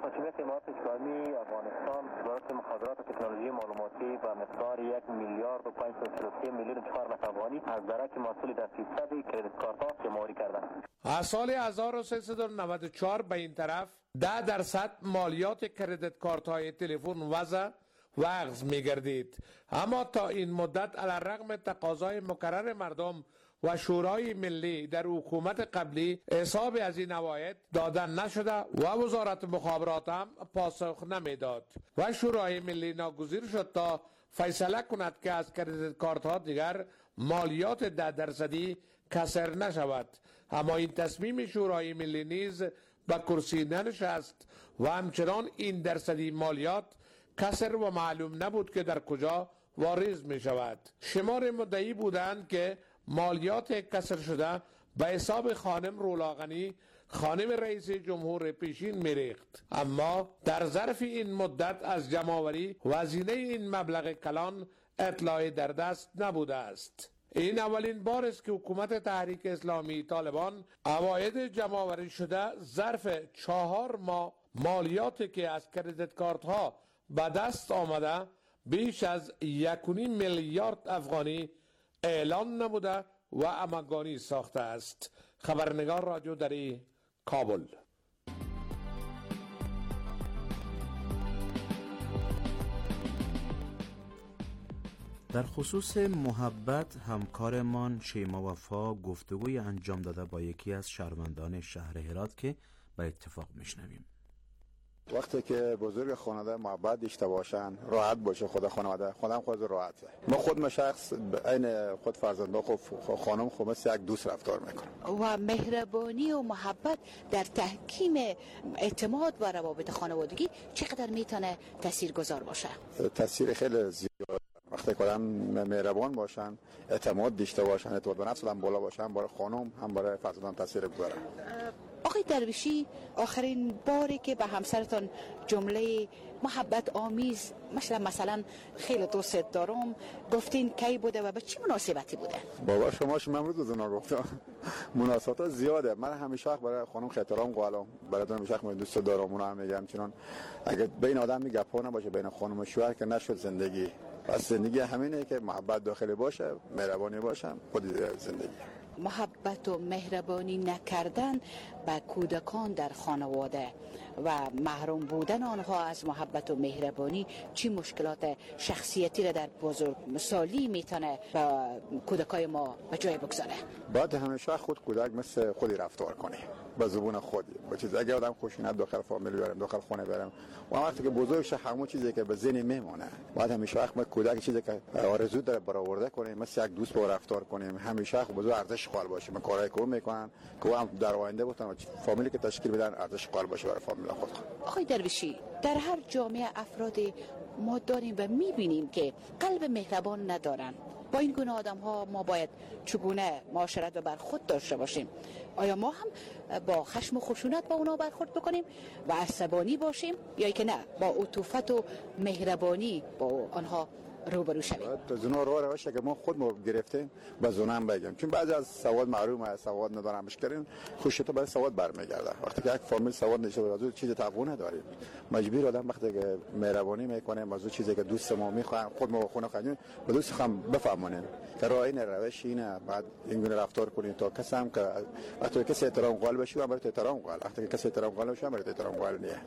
اسلامی افغانستان وزارت مخابرات و تکنولوژی معلوماتی و مقدار یک میلیارد و پانصد و چهل و سه میلیون و چهار لخ افغانی از درک محصول در فیصدی کریدیت کارت ها جمع‌آوری کردند. از سال هزار و سیصد و نود و چهار به این طرف ده درصد مالیات کریدیت کارت های تلفن وضع و اخذ می گردید، اما تا این مدت علیرغم تقاضای مکرر مردم و شورای ملی در حکومت قبلی حساب از این عواید دادن نشده و وزارت مخابرات هم پاسخ نمیداد و شورای ملی ناگزیر شد تا فیصله کند که از کریدیت کارت ها دیگر مالیات ده درصدی کسر نشود. اما این تصمیم شورای ملی نیز به کرسی ننشست و همچنان این درصدی مالیات کسر و معلوم نبود که در کجا واریز می شود. شمار مدعی بودند که مالیات کسر شده به حساب خانم رولاغنی خانم رئیس جمهور پیشین میریخت، اما در ظرف این مدت از جمع‌آوری هزینه این مبلغ کلان اطلاعی در دست نبوده است. این اولین بار است که حکومت تحریک اسلامی طالبان عواید جمع‌آوری شده ظرف چهار ماه مالیاتی که از کریدیت کارت ها به دست آمده بیش از یک و نیم میلیارد افغانی اعلان نموده و امگانی ساخته است. خبرنگار رادیو دری کابل. در خصوص محبت همکارمان شیما وفا گفتگوی انجام داده با یکی از شهروندان شهر هرات که به اتفاق میشنویم. وقتی که بزرگ خانواده محبت داشته باشن، راحت باشه خود خانواده، خودم خود راحته. ما خود ما شخص عین خود فرزند خود خانم خود مثل یک دوست رفتار میکنم. و مهربانی و محبت در تحکیم اعتماد و روابط خانوادگی چقدر میتونه تاثیرگذار باشه؟ تاثیر خیلی زیاد. وقتی که آدم مهربان باشن، اعتماد داشته باشن، اعتماد به نفس هم بالا باشن، برای خانم هم برای فرزندان تاثیر گذاره. آقای درویشی، آخرین باری که به همسرتان جمله محبت آمیز مثلا مثلا خیلی دوست دارم گفتین کی بوده و به چه مناسبتی بوده؟ بابا شما شما امروز دوزنا گفتم مناسبت زیاده. من همیشه برای خانم احترام قائلم، برای همیشه من دوست دارم، اونها هم میگم چون اگه بین آدم میگه پا نباشه بین خانم و شوهر که نشد زندگی. پس زندگی همینه که محبت داخلی باشه، مهربانی باشه، خود زندگی. محبت و مهربانی نکردن به کودکان در خانواده و محروم بودن آنها از محبت و مهربانی چی مشکلات شخصیتی را در بزرگ سالی میتونه با کودکای ما به جای بگذاره؟ باید همیشه خود کودک مثل خودی رفتار کنه، به زبون خودی. با چیز اگه آدم خوشینت داخل فامیل برم، داخل خونه برم، و وقتی که بزرگش همون چیزی که به ذهن میمونه، باید همیشه وقت ما کودک چیزی که آرزو داره برآورده کنیم، مثل یک دوست با رفتار کنیم، همیشه بزرگ ارزش قائل باشیم. من کارهای که میکنن که هم در آینده بتونن فامیلی که تشکیل بدن ارزش قائل باشه برای فامیل خود. آقای درویشی، در هر جامعه افراد ما داریم و میبینیم که قلب مهربان ندارن. با این گونه آدم ها ما باید چگونه معاشرت و برخورد داشته باشیم؟ آیا ما هم با خشم و خشونت با اونا برخورد بکنیم و عصبانی باشیم یا که نه با عطوفت و مهربانی با آنها روبرو شویم؟ تو زنا رو روشه که ما خود ما گرفتیم با زنم بگم، چون بعضی از سواد محرومه، سواد ندارن مشکلین، خوشیت برای سواد برمیگرده. وقتی که یک فامیل سواد نشه واسه چیز تعقل نداریم، مجبور آدم وقتی که مهربانی میکنه واسه چیزی که دوست ما میخوان خود ما خونه خواهیم به دوست هم بفهمونیم که راه این روش اینه، بعد این گونه رفتار کنیم تا کسی هم که وقتی کسی احترام قائل بشه و برای احترام قائل، وقتی که کسی احترام قائل بشه برای احترام قائل نیه.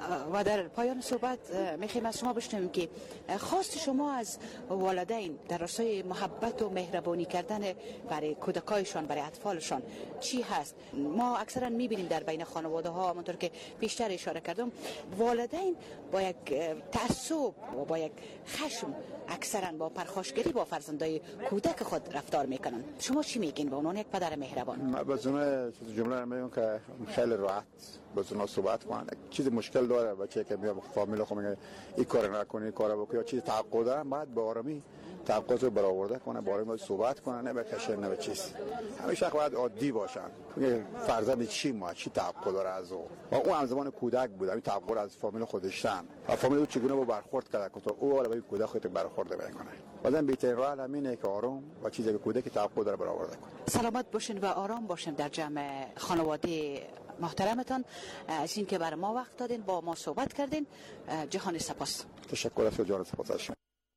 و در پایان صحبت میخوایم از شما بشنویم که خواست شما از والدین در راستای محبت و مهربانی کردن برای کودکایشان، برای اطفالشان چی هست؟ ما اکثرا میبینیم در بین خانواده ها، همونطور که بیشتر اشاره کردم، والدین با یک تعصب و با یک خشم اکثرا با پرخاشگری با فرزندای کودک خود رفتار میکنن. شما چی میگین به عنوان یک پدر مهربان؟ من به عنوان جمله میگم که خیلی راحت با اونا صحبت کنن. چیز مشکل داره بچه که میاد فامیل خود میگه این کار نکنی، این کارو بکنی، یا چیز تعقیب داره، بعد به آرامی تعقیبات رو برآورده کنه، با آرامی صحبت کنه، نه به کشر نه به چیز. همیشه باید عادی باشن. فرزند چی ما چی تعقیب داره از او، و اون هم زمان کودک بود، همین تعقیب از فامیل خودشان و فامیل چگونه با برخورد کرده که تو او ولی با کودک خودت برخورد میکنه. بعدن بهترین راه همینه که آرام و چیزی که کودک تعقیب داره برآورده کنه. سلامت باشین و آرام باشین در جمع خانواده محترمتان. از این که برای ما وقت دادین، با ما صحبت کردین، جهان سپاس. تشکر از جان سپاس از شما.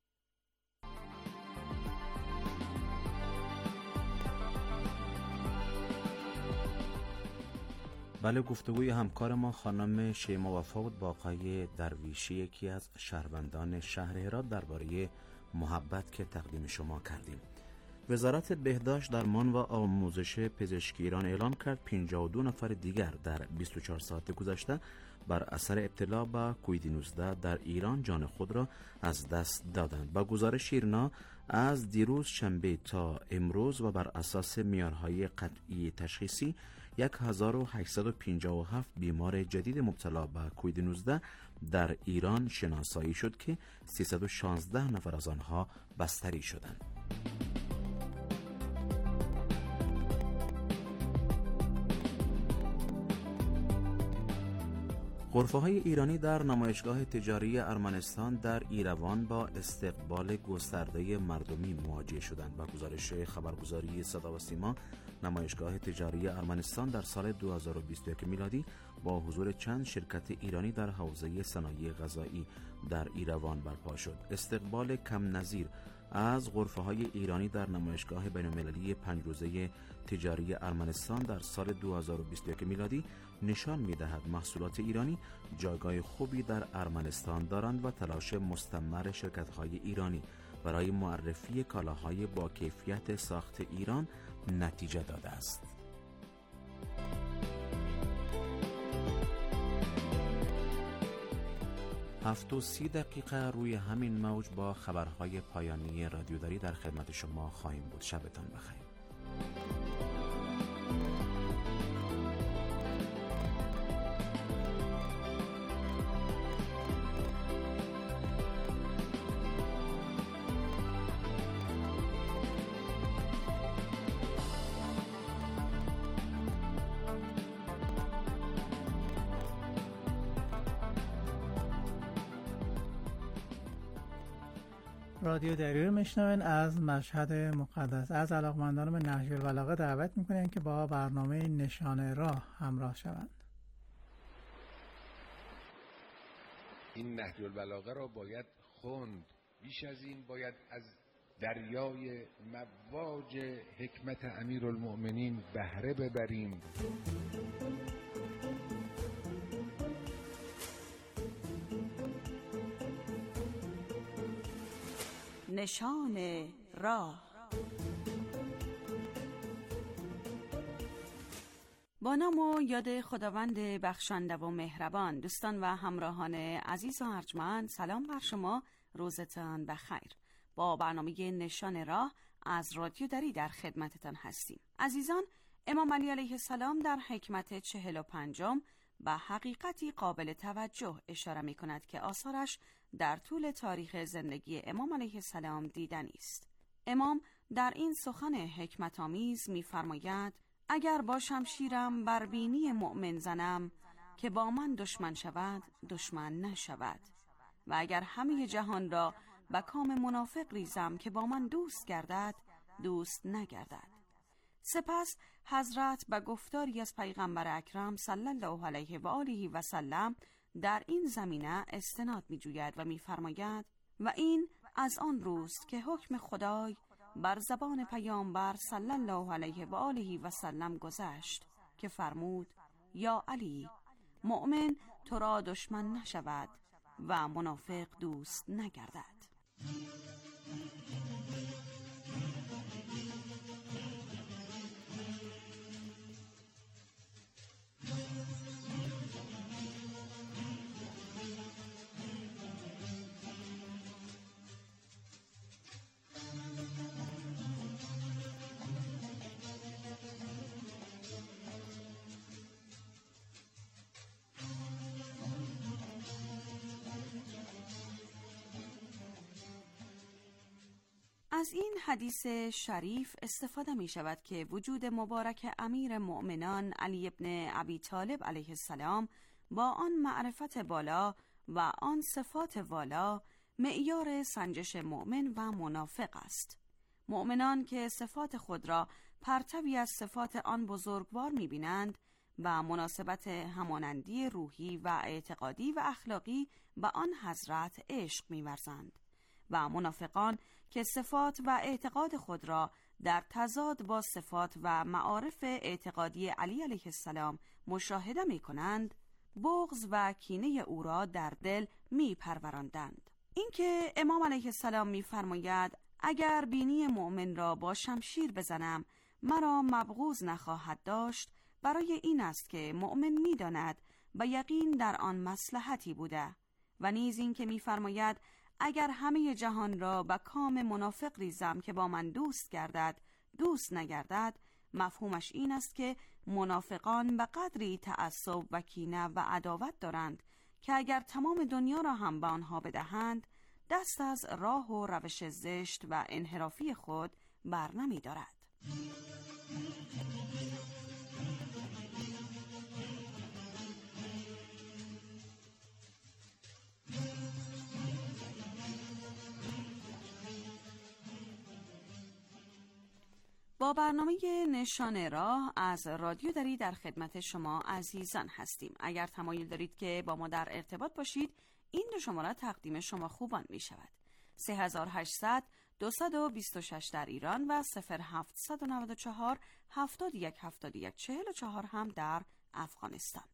بله، گفتگوی همکار ما خانم شیما وفا بود با آقای درویشی، یکی از شهروندان شهر هرات، درباره محبت که تقدیم شما کردیم. وزارت بهداشت، درمان و آموزش پزشکی ایران اعلام کرد پنجاه و دو نفر دیگر در بیست و چهار ساعت گذشته بر اثر ابتلا به کووید نوزده در ایران جان خود را از دست دادند. با گزارش ایرنا از دیروز شنبه تا امروز و بر اساس معیارهای قطعی تشخیصی هزار و هشتصد و پنجاه و هفت بیمار جدید مبتلا به کووید نوزده در ایران شناسایی شد که سیصد و شانزده نفر از آنها بستری شدند. غرفه‌های ایرانی در نمایشگاه تجاری ارمنستان در ایروان با استقبال گسترده مردمی مواجه شدند. با گزارش خبرگزاری صدا و سیما، نمایشگاه تجاری ارمنستان در سال دو هزار و بیست و یک میلادی با حضور چند شرکت ایرانی در حوزه صنایع غذایی در ایروان برپا شد. استقبال کم نظیر از غرفه‌های ایرانی در نمایشگاه بین‌المللی پنج روزه تجاری ارمنستان در سال دو هزار و بیست و یک میلادی نشان می‌دهد محصولات ایرانی جایگاه خوبی در ارمنستان دارند و تلاش مستمر شرکت‌های ایرانی برای معرفی کالاهای با کیفیت ساخت ایران نتیجه داده است. هفت و سی دقیقه روی همین موج با خبرهای پایانی رادیوداری در خدمت شما خواهیم بود. شبتان بخیر. رادیو دری رو میشنوین از مشهد مقدس. از علاقمندان به نهج البلاغه دعوت میکنیم که با برنامه نشان راه همراه شوند. این نهج البلاغه را باید خوند، بیش از این باید از دریای مواج حکمت امیرالمؤمنین بهره ببریم. نشان راه. با نام و یاد خداوند بخشنده و مهربان. دوستان و همراهان عزیز و ارجمند، سلام بر شما، روزتان بخیر. با برنامه نشان راه از رادیو دری در خدمتتان هستیم. عزیزان، امام علی علیه السلام در حکمت چهل و پنجم به حقیقتی قابل توجه اشاره می کند که آثارش در طول تاریخ زندگی امام علیه السلام دیدنی است. امام در این سخن حکمت آمیز می فرماید: اگر با شمشیرم بر بینی مؤمن زنم که با من دشمن شود، دشمن نشود، و اگر همه جهان را به کام منافق ریزم که با من دوست گردد، دوست نگردد. سپس حضرت به گفتاری از پیغمبر اکرم صلی الله علیه و آله و سلم در این زمینه استناد می جوید و می فرماید: و این از آن روست که حکم خدای بر زبان پیامبر صلی الله علیه و آله و سلم گذشت که فرمود: یا علی، مؤمن تو را دشمن نشود و منافق دوست نگردد. از این حدیث شریف استفاده می شود که وجود مبارک امیر مؤمنان علی ابن ابی طالب علیه السلام با آن معرفت بالا و آن صفات والا معیار سنجش مؤمن و منافق است. مؤمنان که صفات خود را پرتوی از صفات آن بزرگوار می بینند و مناسبت همانندی روحی و اعتقادی و اخلاقی به آن حضرت عشق می ورزند، و منافقان که صفات و اعتقاد خود را در تضاد با صفات و معارف اعتقادی علی علیه السلام مشاهده می کنند، بغض و کینه او را در دل می پروراندند. اینکه امام علیه السلام می فرماید: اگر بینی مؤمن را با شمشیر بزنم مرا مبغوض نخواهد داشت، برای این است که مؤمن می داند و یقین در آن مصلحتی بوده. و نیز این که می فرماید: اگر همه جهان را به کام منافق ریزم که با من دوست گردد، دوست نگردد، مفهومش این است که منافقان به قدری تعصب و کینه و عداوت دارند که اگر تمام دنیا را هم به آنها بدهند، دست از راه و روش زشت و انحرافی خود بر نمی دارد. با برنامه نشان راه از رادیو دری در خدمت شما عزیزان هستیم. اگر تمایل دارید که با ما در ارتباط باشید، این دو شماره تقدیم شما خوبان می شود: سه هزار و هشتصد دویست و بیست و شش در ایران و صفر هفتصد و نود و چهار هفتاد و یک هفتاد و یک چهل و چهار هم در افغانستان.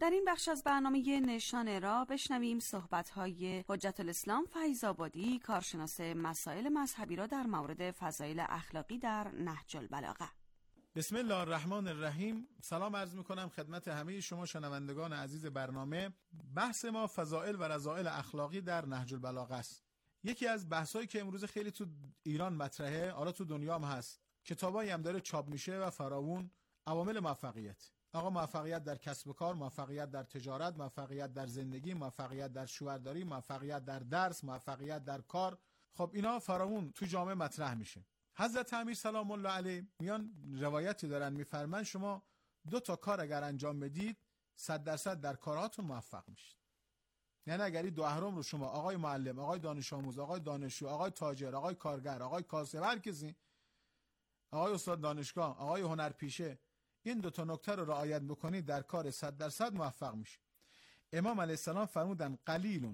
در این بخش از برنامه نشان راه بشنویم صحبت‌های حجت الاسلام فیض‌آبادی، کارشناس مسائل مذهبی را در مورد فضایل اخلاقی در نهج البلاغه. بسم الله الرحمن الرحیم. سلام عرض میکنم خدمت همه شما شنوندگان عزیز برنامه. بحث ما فضائل و رذائل اخلاقی در نهج البلاغه است. یکی از بحثایی که امروز خیلی تو ایران مطرحه، حالا تو دنیا هم هست، کتابایی هم داره چاپ میشه و فراوون، عوامل موفقیت. آقا موفقیت در کسب و کار، موفقیت در تجارت، موفقیت در زندگی، موفقیت در شوهرداری، موفقیت در درس، موفقیت در کار. خب اینا فراوون تو جامعه مطرح میشه. حضرت امیر سلام الله علیه میان روایتی دارن، میفرمان شما دو تا کار اگر انجام بدید صد درصد در کارهاتون موفق میشید. یعنی اگر این دو اهرم رو شما، آقای معلم، آقای دانش آموز، آقای دانشجو، آقای تاجر، آقای کارگر، آقای کاسب، هر کسی، آقای استاد دانشگاه، آقای هنرپیشه، این دو تا نکته رو رعایت بکنید در کار صد درصد موفق میشید. امام علیه السلام فرمودن قلیلون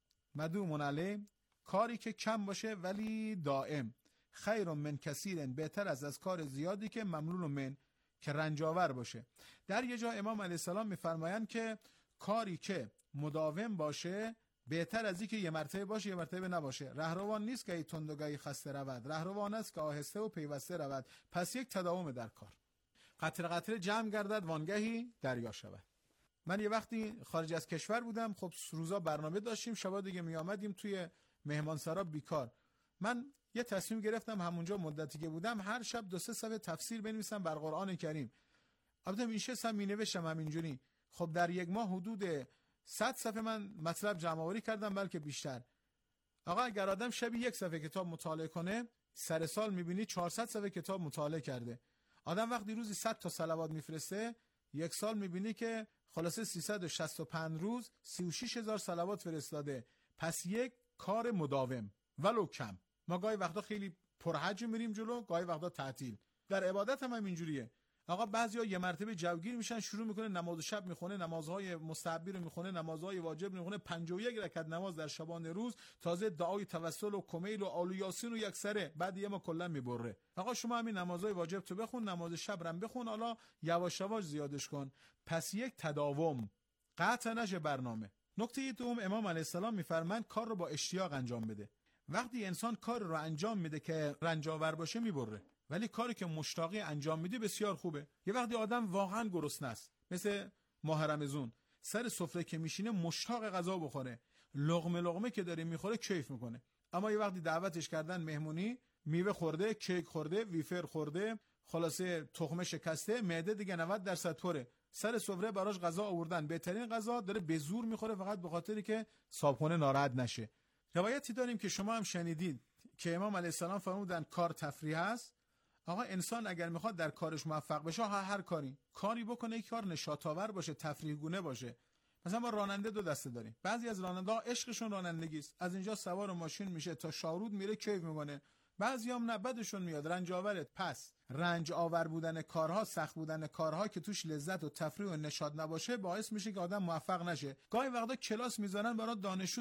مدوم علیه، کاری که کم باشه ولی دائم، خیر من کثیر، بهتر از از کار زیادی که ممنون من، که رنجاور باشه. در یه جا امام علیه السلام میفرمایند که کاری که مداوم باشه بهتر از این که یه مرتبه باشه یه مرتبه نباشه. رهروان نیست که ای تندگاهی خسته رود، رهروان است که آهسته و پیوسته رود. پس یک تداوم در کار. قطره قطره جمع گردد وانگهی دریا شود. من یه وقتی خارج از کشور بودم، خب روزا برنامه داشتیم، شبا دیگه می آمدیم توی مهمانسرا بیکار. من یه تصمیم گرفتم همونجا مدتی که بودم هر شب دو سه صفحه تفسیر بنویسم بر قرآن کریم. البته میشستم می نوشتم همینجوری. خب در یک ماه حدود صد صفحه من مطلب جمع آوری کردم، بلکه بیشتر. آقا اگر آدم شبی یک صفحه کتاب مطالعه کنه، سر سال میبینی چهارصد صفحه کتاب مطالعه کرده. آدم وقتی روزی صد تا صلوات میفرسته، یک سال میبینی که خلاصه سیصد و شصت و پنج روز سی و شش هزار صلوات فرستاده. پس یک کار مداوم ولو کم. ما گاهی وقتا خیلی پرحج میریم جلو، گاهی وقتا تعطیل. در عبادت هم, هم اینجوریه. آقا بعضیا یه مرتبه جوگیر میشن، شروع میکنه نماز شب میخونه، نمازهای مستحبی رو میخونه، نمازهای واجب میخونه، پنجاه و یک رکعت نماز در شبانه روز، تازه دعای توسل و کمیل و آل یاسین و یک سره، بعد یه ما کلا میبره. آقا شما همین نمازهای واجب تو بخون، نماز شب رم بخون، حالا یواش یواش زیادش کن. پس یک تداوم، قطع نشه برنامه. نکته دوم، امام علیه السلام میفرمایند کار رو با اشتیاق انجام بده. وقتی انسان کار رو انجام میده که رنجاور باشه میبره، ولی کاری که مشتاقی انجام میدی بسیار خوبه. یه وقتی آدم واقعا گرسنه است، مثل ماه رمضان، سر سفره که میشینه مشتاق غذا بخوره، لقمه لقمه که داره میخوره کیف میکنه. اما یه وقتی دعوتش کردن مهمونی، میوه خورده، کیک خورده، ویفر خورده، خلاصه تخمه شکسته، معده دیگه نود درصد پره، سر سفره براش غذا آوردن، بهترین غذا داره به زور میخوره، فقط به خاطری که صابخونه ناراحت نشه. روایتی داریم که شما هم شنیدید که امام علیه السلام فرمودن کار تفریح است. آقا انسان اگر میخواد در کارش موفق بشه، هر, هر کاری کاری بکنه، یک کار نشاط آور باشه، تفریح گونه باشه. مثلا ما راننده دو دسته داریم. بعضی از راننده‌ها عشقشون رانندگی است، از اینجا سوار ماشین میشه تا شارود میره کیف میکنه. بعضیام نه، بدشون میاد، رنج آوره. پس رنج آور بودن کارها، سخت بودن کارها که توش لذت و تفریح و نشاط نباشه، باعث میشه که آدم موفق نشه. گاهی وقتا کلاس میذارن برای دانشجو